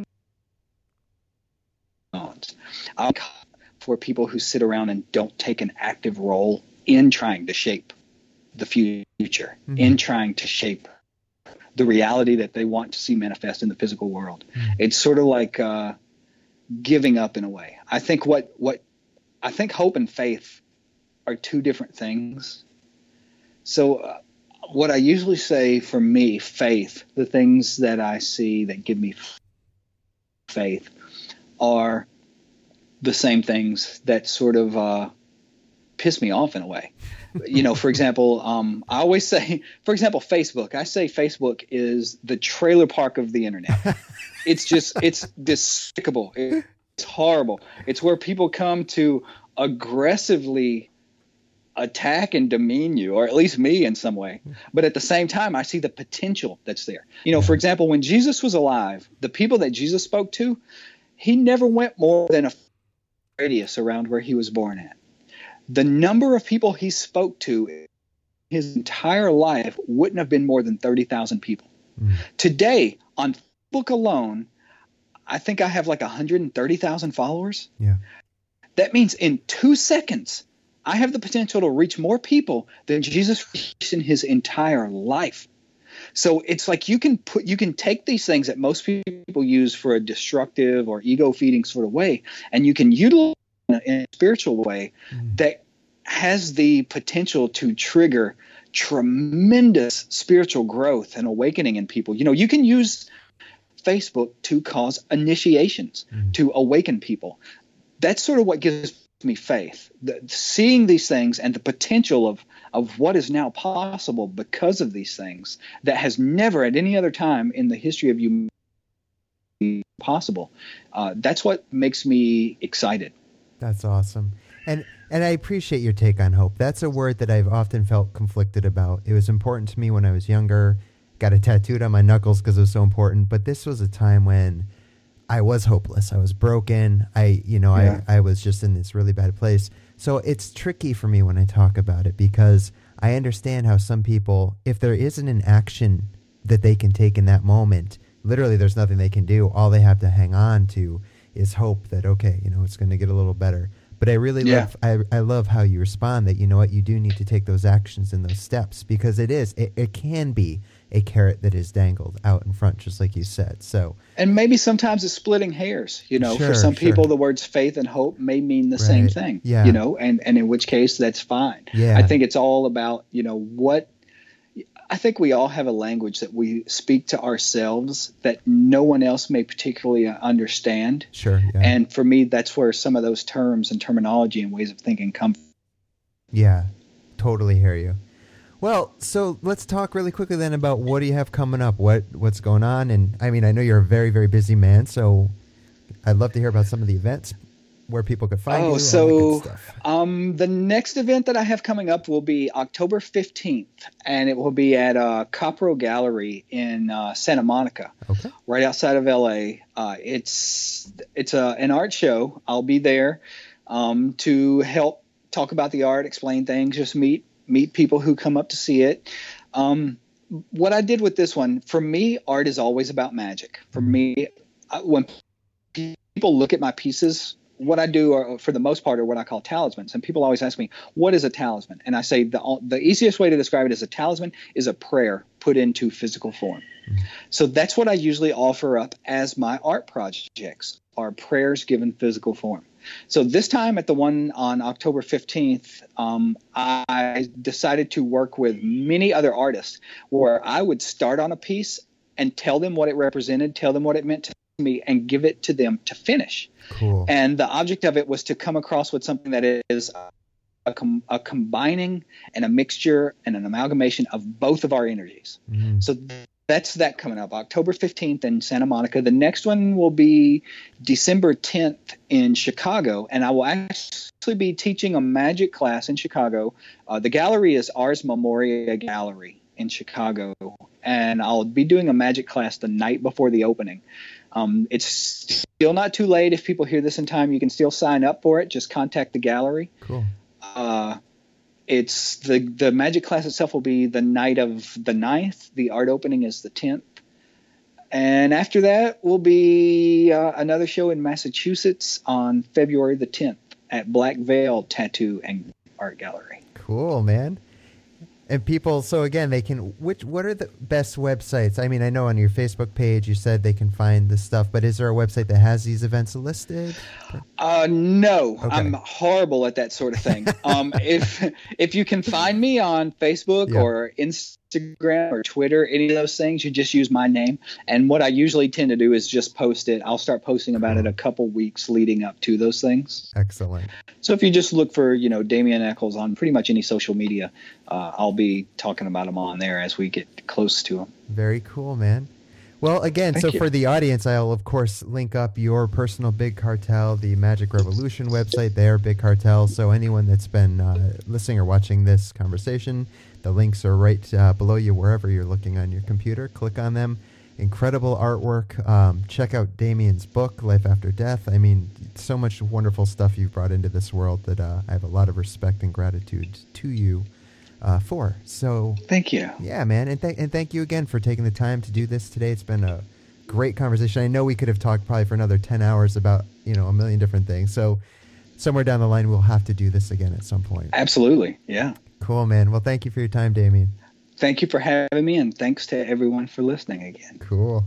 bones. I look for people who sit around and don't take an active role in trying to shape the future, mm-hmm. in trying to shape the reality that they want to see manifest in the physical world. Mm-hmm. It's sort of like uh, giving up in a way. I think what what I think hope and faith are two different things. So uh, what I usually say for me, faith, the things that I see that give me faith are the same things that sort of uh, piss me off in a way. You know, for example, um, I always say, for example, Facebook. I say Facebook is the trailer park of the internet. It's just, it's despicable. It's horrible. It's where people come to aggressively attack and demean you, or at least me in some way. But at the same time, I see the potential that's there. You know, for example, when Jesus was alive, the people that Jesus spoke to, he never went more than a radius around where he was born at. The number of people he spoke to his entire life wouldn't have been more than thirty thousand people. Mm. Today, on Facebook alone, I think I have like one hundred thirty thousand followers. Yeah. That means in two seconds, I have the potential to reach more people than Jesus reached in his entire life. So it's like you can put, you can take these things that most people use for a destructive or ego-feeding sort of way, and you can utilize them in a spiritual way mm. that has the potential to trigger tremendous spiritual growth and awakening in people. You know, you can use Facebook to cause initiations, mm. to awaken people. That's sort of what gives me faith, the, seeing these things and the potential of of what is now possible because of these things that has never at any other time in the history of humanity possible. Uh, that's what makes me excited. That's awesome. And and I appreciate your take on hope. That's a word that I've often felt conflicted about. It was important to me when I was younger. Got it tattooed on my knuckles because it was so important. But this was a time when I was hopeless. I was broken. I, you know, yeah. I, I was just in this really bad place. So it's tricky for me when I talk about it because I understand how some people, if there isn't an action that they can take in that moment, literally there's nothing they can do. All they have to hang on to is hope that, okay, you know, it's going to get a little better. But I really yeah. love, I, I love how you respond that, you know what, you do need to take those actions and those steps because it is, it, it can be a carrot that is dangled out in front, just like you said. So, and maybe sometimes it's splitting hairs, you know, sure, for some sure. people, the words faith and hope may mean the right. same thing, yeah. you know, and, and in which case that's fine. Yeah. I think it's all about, you know, what, I think we all have a language that we speak to ourselves that no one else may particularly understand. Sure. Yeah. And for me, that's where some of those terms and terminology and ways of thinking come from. Yeah, totally hear you. Well, so let's talk really quickly then about what do you have coming up? What what's going on? And I mean, I know you're a very, very busy man, so I'd love to hear about some of the events where people could find oh, you. Oh, so um, the next event that I have coming up will be October fifteenth, and it will be at uh, Copro Gallery in uh, Santa Monica, okay. right outside of L A. Uh, it's it's a, an art show. I'll be there um, to help talk about the art, explain things, just meet meet people who come up to see it. Um, what I did with this one, for me, art is always about magic. For me, I, when people look at my pieces, what I do are, for the most part, are what I call talismans. And people always ask me, what is a talisman? And I say the, the easiest way to describe it as a talisman is a prayer put into physical form. Mm-hmm. So that's what I usually offer up as my art projects, are prayers given physical form. So this time at the one on October fifteenth, um, I decided to work with many other artists where I would start on a piece and tell them what it represented, tell them what it meant to to me and give it to them to finish. Cool. And the object of it was to come across with something that is a, com- a combining and a mixture and an amalgamation of both of our energies. Mm-hmm. So that's that coming up October fifteenth in Santa Monica. The next one will be December tenth in Chicago, and I will actually be teaching a magic class in Chicago. Uh, the gallery is Ars Memoria Gallery in Chicago, and I'll be doing a magic class the night before the opening. Um, it's still not too late. If people hear this in time, you can still sign up for it. Just contact the gallery. Cool. Uh, It's the the magic class itself will be the night of the ninth. The art opening is the tenth. And after that will be uh, another show in Massachusetts on February the tenth at Black Veil Tattoo and Art Gallery. Cool, man. And people, so again, they can, which, what are the best websites? I mean, I know on your Facebook page you said they can find this stuff, but is there a website that has these events listed? Uh, no, okay. I'm horrible at that sort of thing. um, if if you can find me on Facebook yeah. or Instagram or Twitter, any of those things, you just use my name. And what I usually tend to do is just post it. I'll start posting about cool. it a couple weeks leading up to those things. Excellent. So if you just look for, you know, Damien Eccles on pretty much any social media, uh, I'll be talking about them on there as we get close to them. Very cool, man. Well, again, Thank so you. For the audience, I'll, of course, link up your personal Big Cartel, the Magic Revolution website there, Big Cartel. So anyone that's been uh, listening or watching this conversation, the links are right uh, below you wherever you're looking on your computer. Click on them. Incredible artwork. Um, check out Damien's book, Life After Death. I mean, so much wonderful stuff you've brought into this world that uh, I have a lot of respect and gratitude to you uh, for. So thank you. Yeah, man. And, th- and thank you again for taking the time to do this today. It's been a great conversation. I know we could have talked probably for another ten hours about, you know, a million different things. So somewhere down the line, we'll have to do this again at some point. Absolutely. Yeah. Cool, man. Well, thank you for your time, Damien. Thank you for having me, and thanks to everyone for listening again. Cool.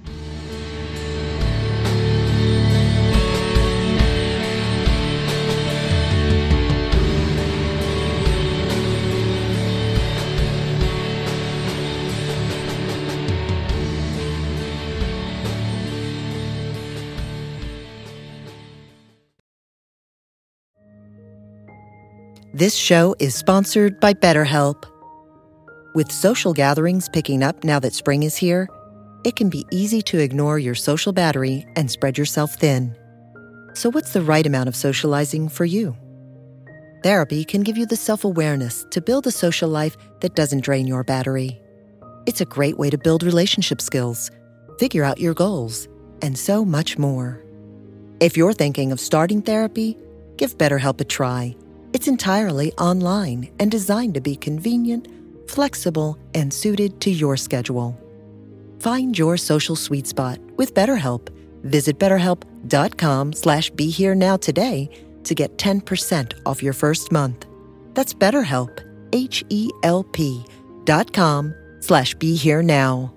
This show is sponsored by BetterHelp. With social gatherings picking up now that spring is here, it can be easy to ignore your social battery and spread yourself thin. So what's the right amount of socializing for you? Therapy can give you the self-awareness to build a social life that doesn't drain your battery. It's a great way to build relationship skills, figure out your goals, and so much more. If you're thinking of starting therapy, give BetterHelp a try. It's entirely online and designed to be convenient, flexible, and suited to your schedule. Find your social sweet spot with BetterHelp. Visit betterhelp.com slash be here now today to get ten percent off your first month. That's BetterHelp, H E L P dot com slash be here now.